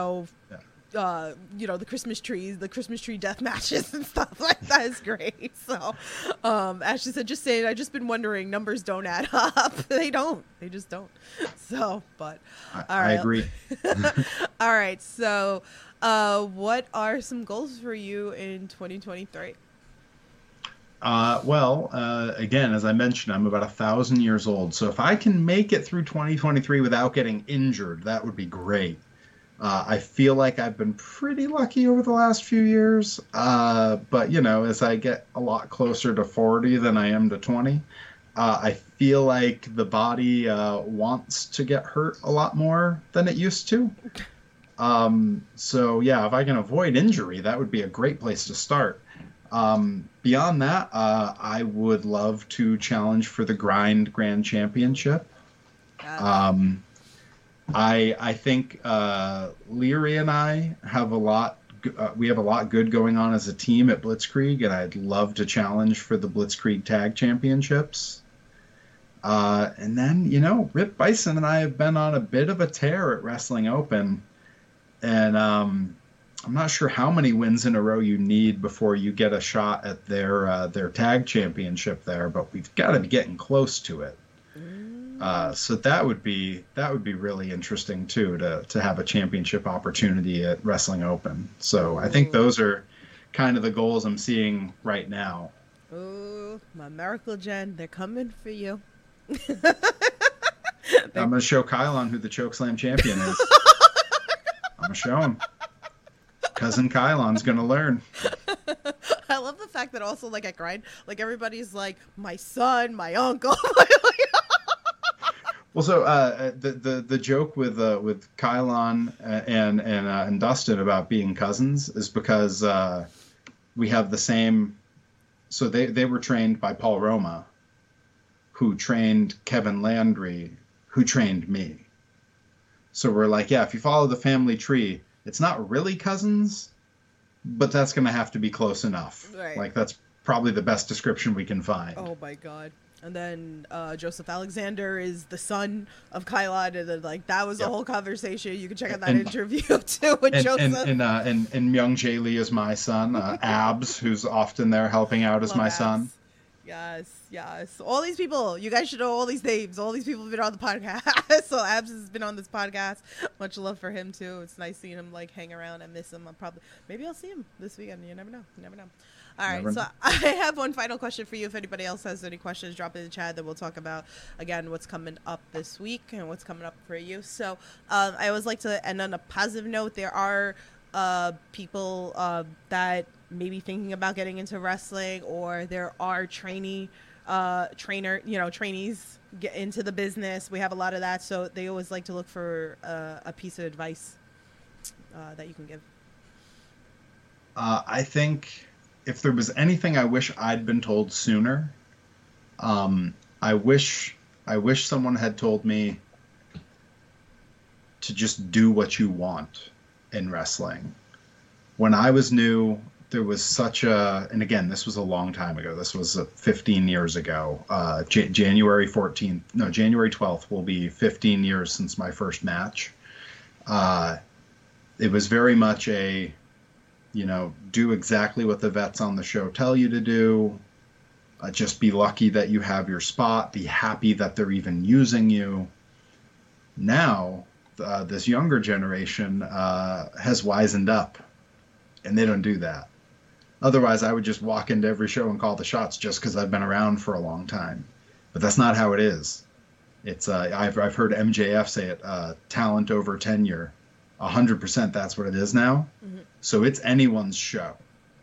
the Christmas trees, the Christmas tree death matches and stuff like that is great. So, Ashley said, just saying, I just been wondering, numbers don't add up. They just don't. So, but all right. I agree. All right. So, what are some goals for you in 2023? Again, as I mentioned, I'm about 1,000 years old. So if I can make it through 2023 without getting injured, that would be great. I feel like I've been pretty lucky over the last few years. But, as I get a lot closer to 40 than I am to 20, I feel like the body wants to get hurt a lot more than it used to. So, yeah, if I can avoid injury, that would be a great place to start. Beyond that, I would love to challenge for the Grind Grand Championship. I think Leary and I have we have a lot good going on as a team at Blitzkrieg, and I'd love to challenge for the Blitzkrieg Tag Championships. And then, Rip Bison and I have been on a bit of a tear at Wrestling Open, and I'm not sure how many wins in a row you need before you get a shot at their tag championship there, but we've got to be getting close to it. So that would be really interesting too, to have a championship opportunity at Wrestling Open. So I think those are kind of the goals I'm seeing right now. Oh, my Miracle Jen, they're coming for you. I'm going to show Kylon who the Chokeslam champion is. I'm going to show him. Cousin Kylon's going to learn. I love the fact that also, like, at Grind, like, everybody's like, my son, my uncle. Well, so the joke with Kylon and Dustin about being cousins is because we have the same. So they were trained by Paul Roma, who trained Kevin Landry, who trained me. So we're like, yeah, if you follow the family tree, it's not really cousins, but that's going to have to be close enough. Right. Like, that's probably the best description we can find. Oh my God. And then Joseph Alexander is the son of Kylon, and then like that was a whole conversation. You can check out that interview too with Joseph. And Myung Jae Lee is my son. Abs, who's often there helping out, is Love my Abs. son. Yes. All these people, you guys should know all these names. All these people have been on the podcast. So Abs has been on this podcast. Much love for him too. It's nice seeing him like hang around. I miss him. Maybe I'll see him this weekend. You never know. All right, so I have one final question for you. If anybody else has any questions, drop it in the chat. Then we'll talk about, again, what's coming up this week and what's coming up for you. So I always like to end on a positive note. There are people that may be thinking about getting into wrestling, or there are trainees get into the business. We have a lot of that. So they always like to look for a piece of advice that you can give. I think if there was anything I wish I'd been told sooner, I wish someone had told me to just do what you want in wrestling. When I was new, there was and again, this was a long time ago. This was 15 years ago. January 12th will be 15 years since my first match. It was very much do exactly what the vets on the show tell you to do. Just be lucky that you have your spot. Be happy that they're even using you. Now, this younger generation has wisened up, and they don't do that. Otherwise, I would just walk into every show and call the shots just because I've been around for a long time. But that's not how it is. It's I've heard MJF say it, talent over tenure. 100% that's what it is now. Mm-hmm. So it's anyone's show.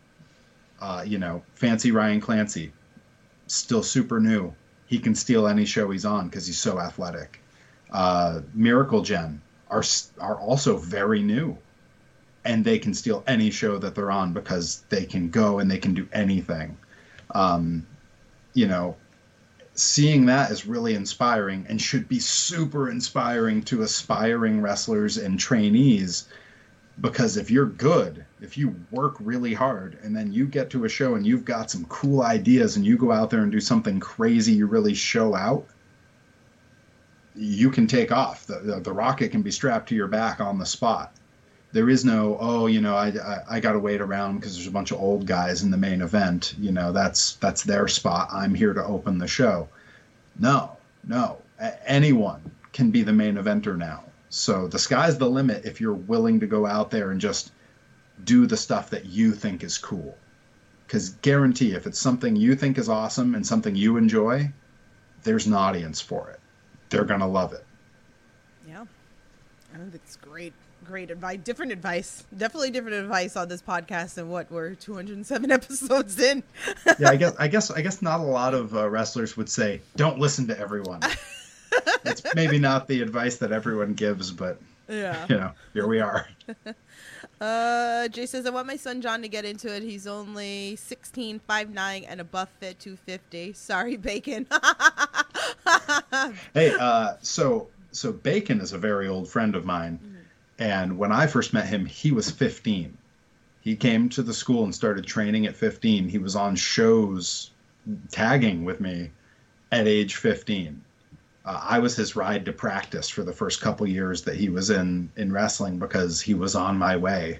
Fancy Ryan Clancy, still super new. He can steal any show he's on because he's so athletic. Miracle Gen are also very new, and they can steal any show that they're on because they can go and they can do anything. Seeing that is really inspiring and should be super inspiring to aspiring wrestlers and trainees, because if you're good, if you work really hard and then you get to a show and you've got some cool ideas and you go out there and do something crazy, you really show out, you can take off. The rocket can be strapped to your back on the spot. There is no, I got to wait around because there's a bunch of old guys in the main event. That's their spot. I'm here to open the show. No. Anyone can be the main eventer now. So the sky's the limit if you're willing to go out there and just do the stuff that you think is cool. Because guarantee, if it's something you think is awesome and something you enjoy, there's an audience for it. They're going to love it. Yeah. I think it's great advice. Different advice. Definitely different advice on this podcast than what we're 207 episodes in. Yeah, I guess not a lot of wrestlers would say, don't listen to everyone. It's maybe not the advice that everyone gives, but yeah, here we are. Jay says, I want my son John to get into it. He's only 16, 5'9", and a buff fit 250. Sorry, Bacon. Hey, so Bacon is a very old friend of mine. Mm-hmm. And when I first met him, he was 15. He came to the school and started training at 15. He was on shows tagging with me at age 15. I was his ride to practice for the first couple years that he was in wrestling because he was on my way.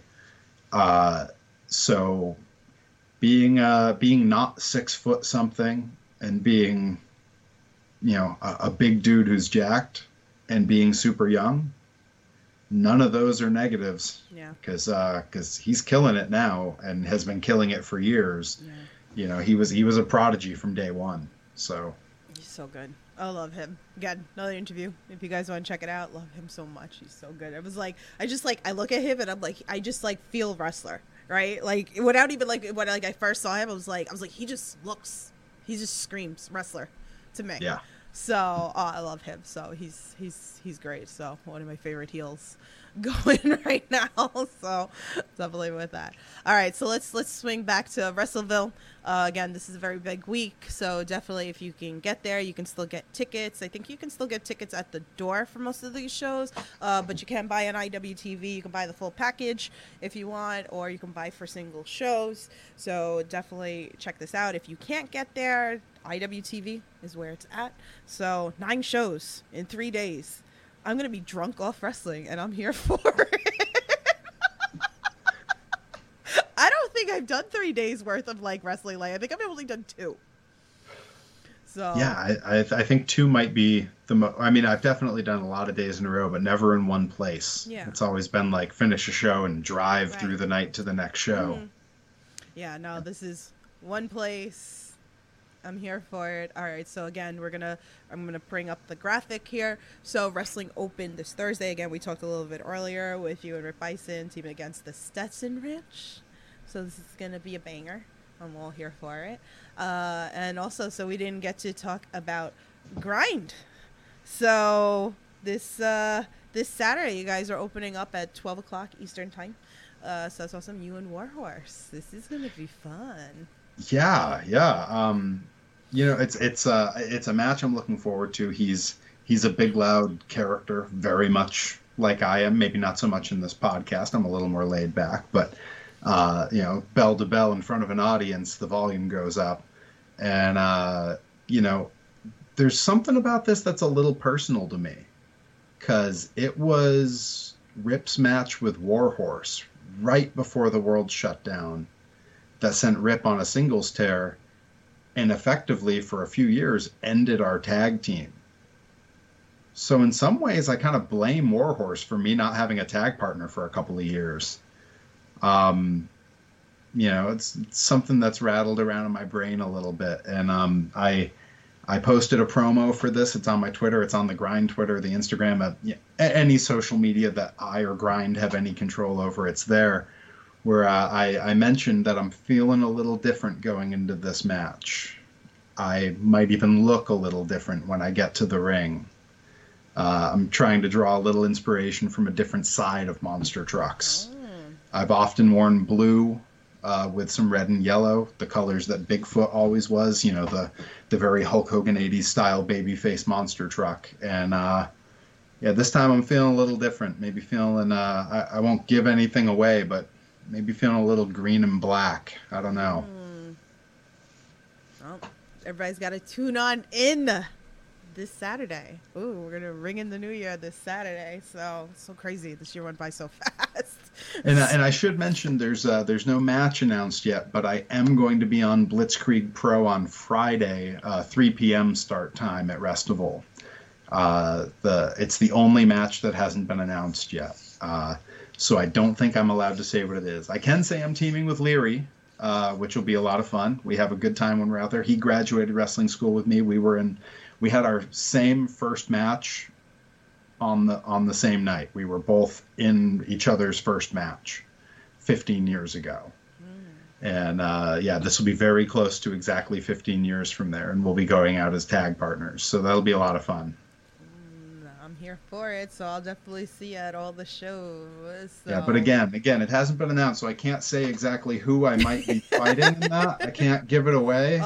So being not 6 foot something and being, a big dude who's jacked and being super young, none of those are negatives. Yeah. Because he's killing it now and has been killing it for years. Yeah. He was a prodigy from day one. So he's so good. I love him. Again, another interview. If you guys want to check it out, love him so much. He's so good. I look at him and I'm like, I just like feel wrestler, right? Like without even like when I first saw him, I was like, he just screams wrestler to me. Yeah. So I love him. So he's great. So one of my favorite heels going right now. So definitely with that. All right. So let's swing back to Wrestleville. Again, this is a very big week. So definitely if you can get there, you can still get tickets. I think you can still get tickets at the door for most of these shows. But you can buy an IWTV. You can buy the full package if you want, or you can buy for single shows. So definitely check this out. If you can't get there, IWTV is where it's at. So 9 shows in 3 days. I'm going to be drunk off wrestling, and I'm here for it. I don't think I've done 3 days worth of like wrestling. Like I think I've only done 2. So yeah, I think 2 might be the most. I mean, I've definitely done a lot of days in a row, but never in one place. Yeah. It's always been like finish a show and drive through the night to the next show. Mm-hmm. Yeah, no, this is one place. I'm here for it. All right, so again, I'm gonna bring up the graphic here. So Wrestling Open this Thursday. Again, we talked a little bit earlier with you and Rick Bison teaming against the Stetson Ranch. So this is gonna be a banger. I'm all here for it. And also, so we didn't get to talk about Grind. So this Saturday, you guys are opening up at 12 o'clock Eastern time. So that's awesome. You and Warhorse. This is gonna be fun. Yeah. It's a match I'm looking forward to. He's a big, loud character, very much like I am. Maybe not so much in this podcast. I'm a little more laid back, but bell to bell in front of an audience, the volume goes up, and there's something about this that's a little personal to me, because it was Rip's match with Warhorse right before the world shut down that sent Rip on a singles tear and effectively for a few years ended our tag team. So in some ways, I kind of blame Warhorse for me not having a tag partner for a couple of years. it's something that's rattled around in my brain a little bit. And I posted a promo for this. It's on my Twitter. It's on the Grind Twitter, the Instagram, any social media that I or Grind have any control over. It's there, where I mentioned that I'm feeling a little different going into this match. I might even look a little different when I get to the ring. I'm trying to draw a little inspiration from a different side of monster trucks. I've often worn blue with some red and yellow, the colors that Bigfoot always was, the very Hulk Hogan 80s style babyface monster truck. And this time I'm feeling a little different. Maybe feeling, I won't give anything away, but maybe feeling a little green and black. I don't know. Well, everybody's got to tune on in this Saturday. Ooh, we're going to ring in the new year this Saturday. So crazy. This year went by so fast. And I should mention there's no match announced yet, but I am going to be on Blitzkrieg Pro on Friday, 3 p.m. start time at Restival. It's the only match that hasn't been announced yet. So I don't think I'm allowed to say what it is. I can say I'm teaming with Leary, which will be a lot of fun. We have a good time when we're out there. He graduated wrestling school with me. We had our same first match on the same night. We were both in each other's first match 15 years ago. And this will be very close to exactly 15 years from there, and we'll be going out as tag partners. So that'll be a lot of fun. I'm here for it, so I'll definitely see you at all the shows. So. Yeah, but again, it hasn't been announced, so I can't say exactly who I might be fighting in that. I can't give it away.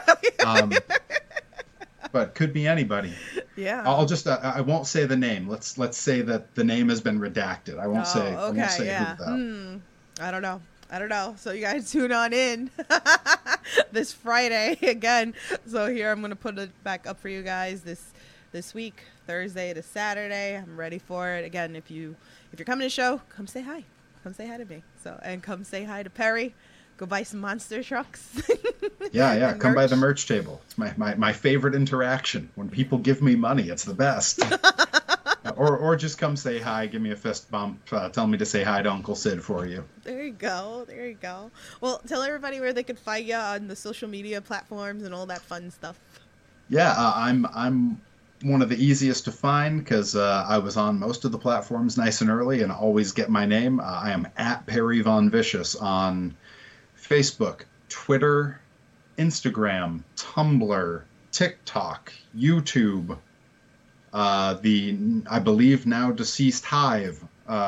But could be anybody. Yeah. I'll just I won't say the name. Let's say that the name has been redacted. I won't say. Okay. I won't say Yeah. who though. I don't know. So you guys tune on in this Friday again. So here I'm gonna put it back up for you guys this week, Thursday to Saturday. I'm ready for it. Again, if you're coming to the show, come say hi. Come say hi to me. And come say hi to Perry. Go buy some monster trucks. Yeah. Come by the merch table. It's my favorite interaction. When people give me money, it's the best. or just come say hi, give me a fist bump, tell me to say hi to Uncle Sid for you. There you go. Well, tell everybody where they could find you on the social media platforms and all that fun stuff. Yeah, I'm one of the easiest to find because I was on most of the platforms nice and early and always get my name. I am at Perry Von Vicious on Facebook, Twitter, Instagram, Tumblr, TikTok, YouTube, I believe now deceased Hive,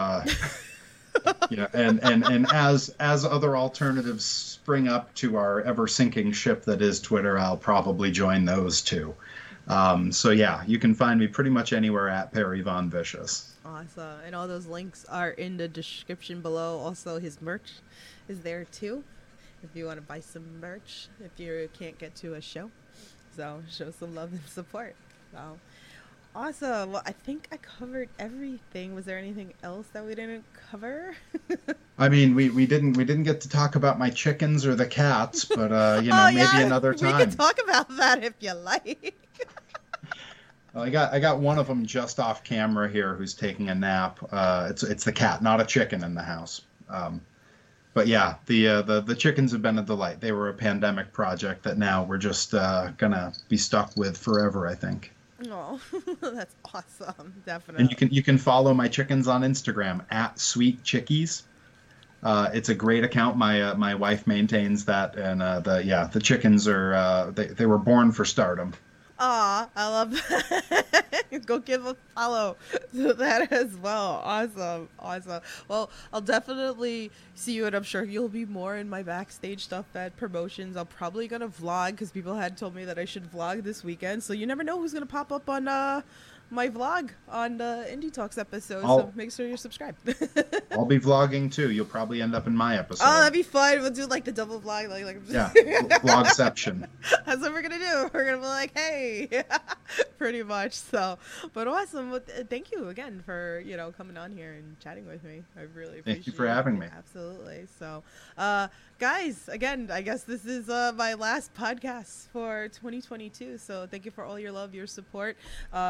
and as other alternatives spring up to our ever sinking ship that is Twitter, I'll probably join those too. So yeah, you can find me pretty much anywhere at Perry Von Vicious. Awesome, and all those links are in the description below. Also, his merch is there too. If you want to buy some merch, if you can't get to a show. So show some love and support. So awesome. Well, I think I covered everything. Was there anything else that we didn't cover? I mean, we didn't get to talk about my chickens or the cats, but maybe another time. We can talk about that if you like. Well, I got one of them just off camera here who's taking a nap. It's the cat, not a chicken in the house. But yeah, the chickens have been a delight. They were a pandemic project that now we're just gonna be stuck with forever, I think. Oh, that's awesome! Definitely. And you can follow my chickens on Instagram at Sweet Chickies. It's a great account. My wife maintains that, and the chickens are they were born for stardom. Aw, I love that. Go give a follow to that as well. Awesome. Well, I'll definitely see you, and I'm sure you'll be more in my backstage stuff at promotions. I'm probably going to vlog because people had told me that I should vlog this weekend. So you never know who's going to pop up on my vlog on the Indie Talks episode. So make sure you're subscribed. I'll be vlogging too. You'll probably end up in my episode. Oh, that'd be fun. We'll do like the double vlog. Yeah, vlogception. That's what we're going to do. We're going to be like, hey, pretty much. So, but awesome. Well, thank you again for, coming on here and chatting with me. I really appreciate it. Thank you for having me. Absolutely. So, guys, again, I guess this is my last podcast for 2022. So thank you for all your love, your support. It wouldn't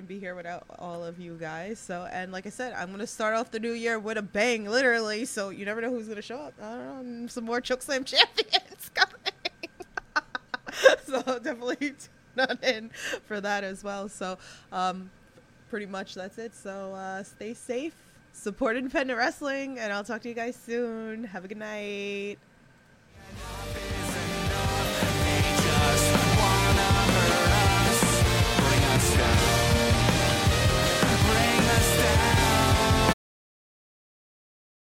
couldn't be here without all of you guys. So, and like I said, I'm gonna start off the new year with a bang, literally. So you never know who's gonna show up. I don't know, some more Chokeslam champions coming. So definitely tune in for that as well. So, pretty much that's it. So stay safe, support independent wrestling, and I'll talk to you guys soon. Have a good night.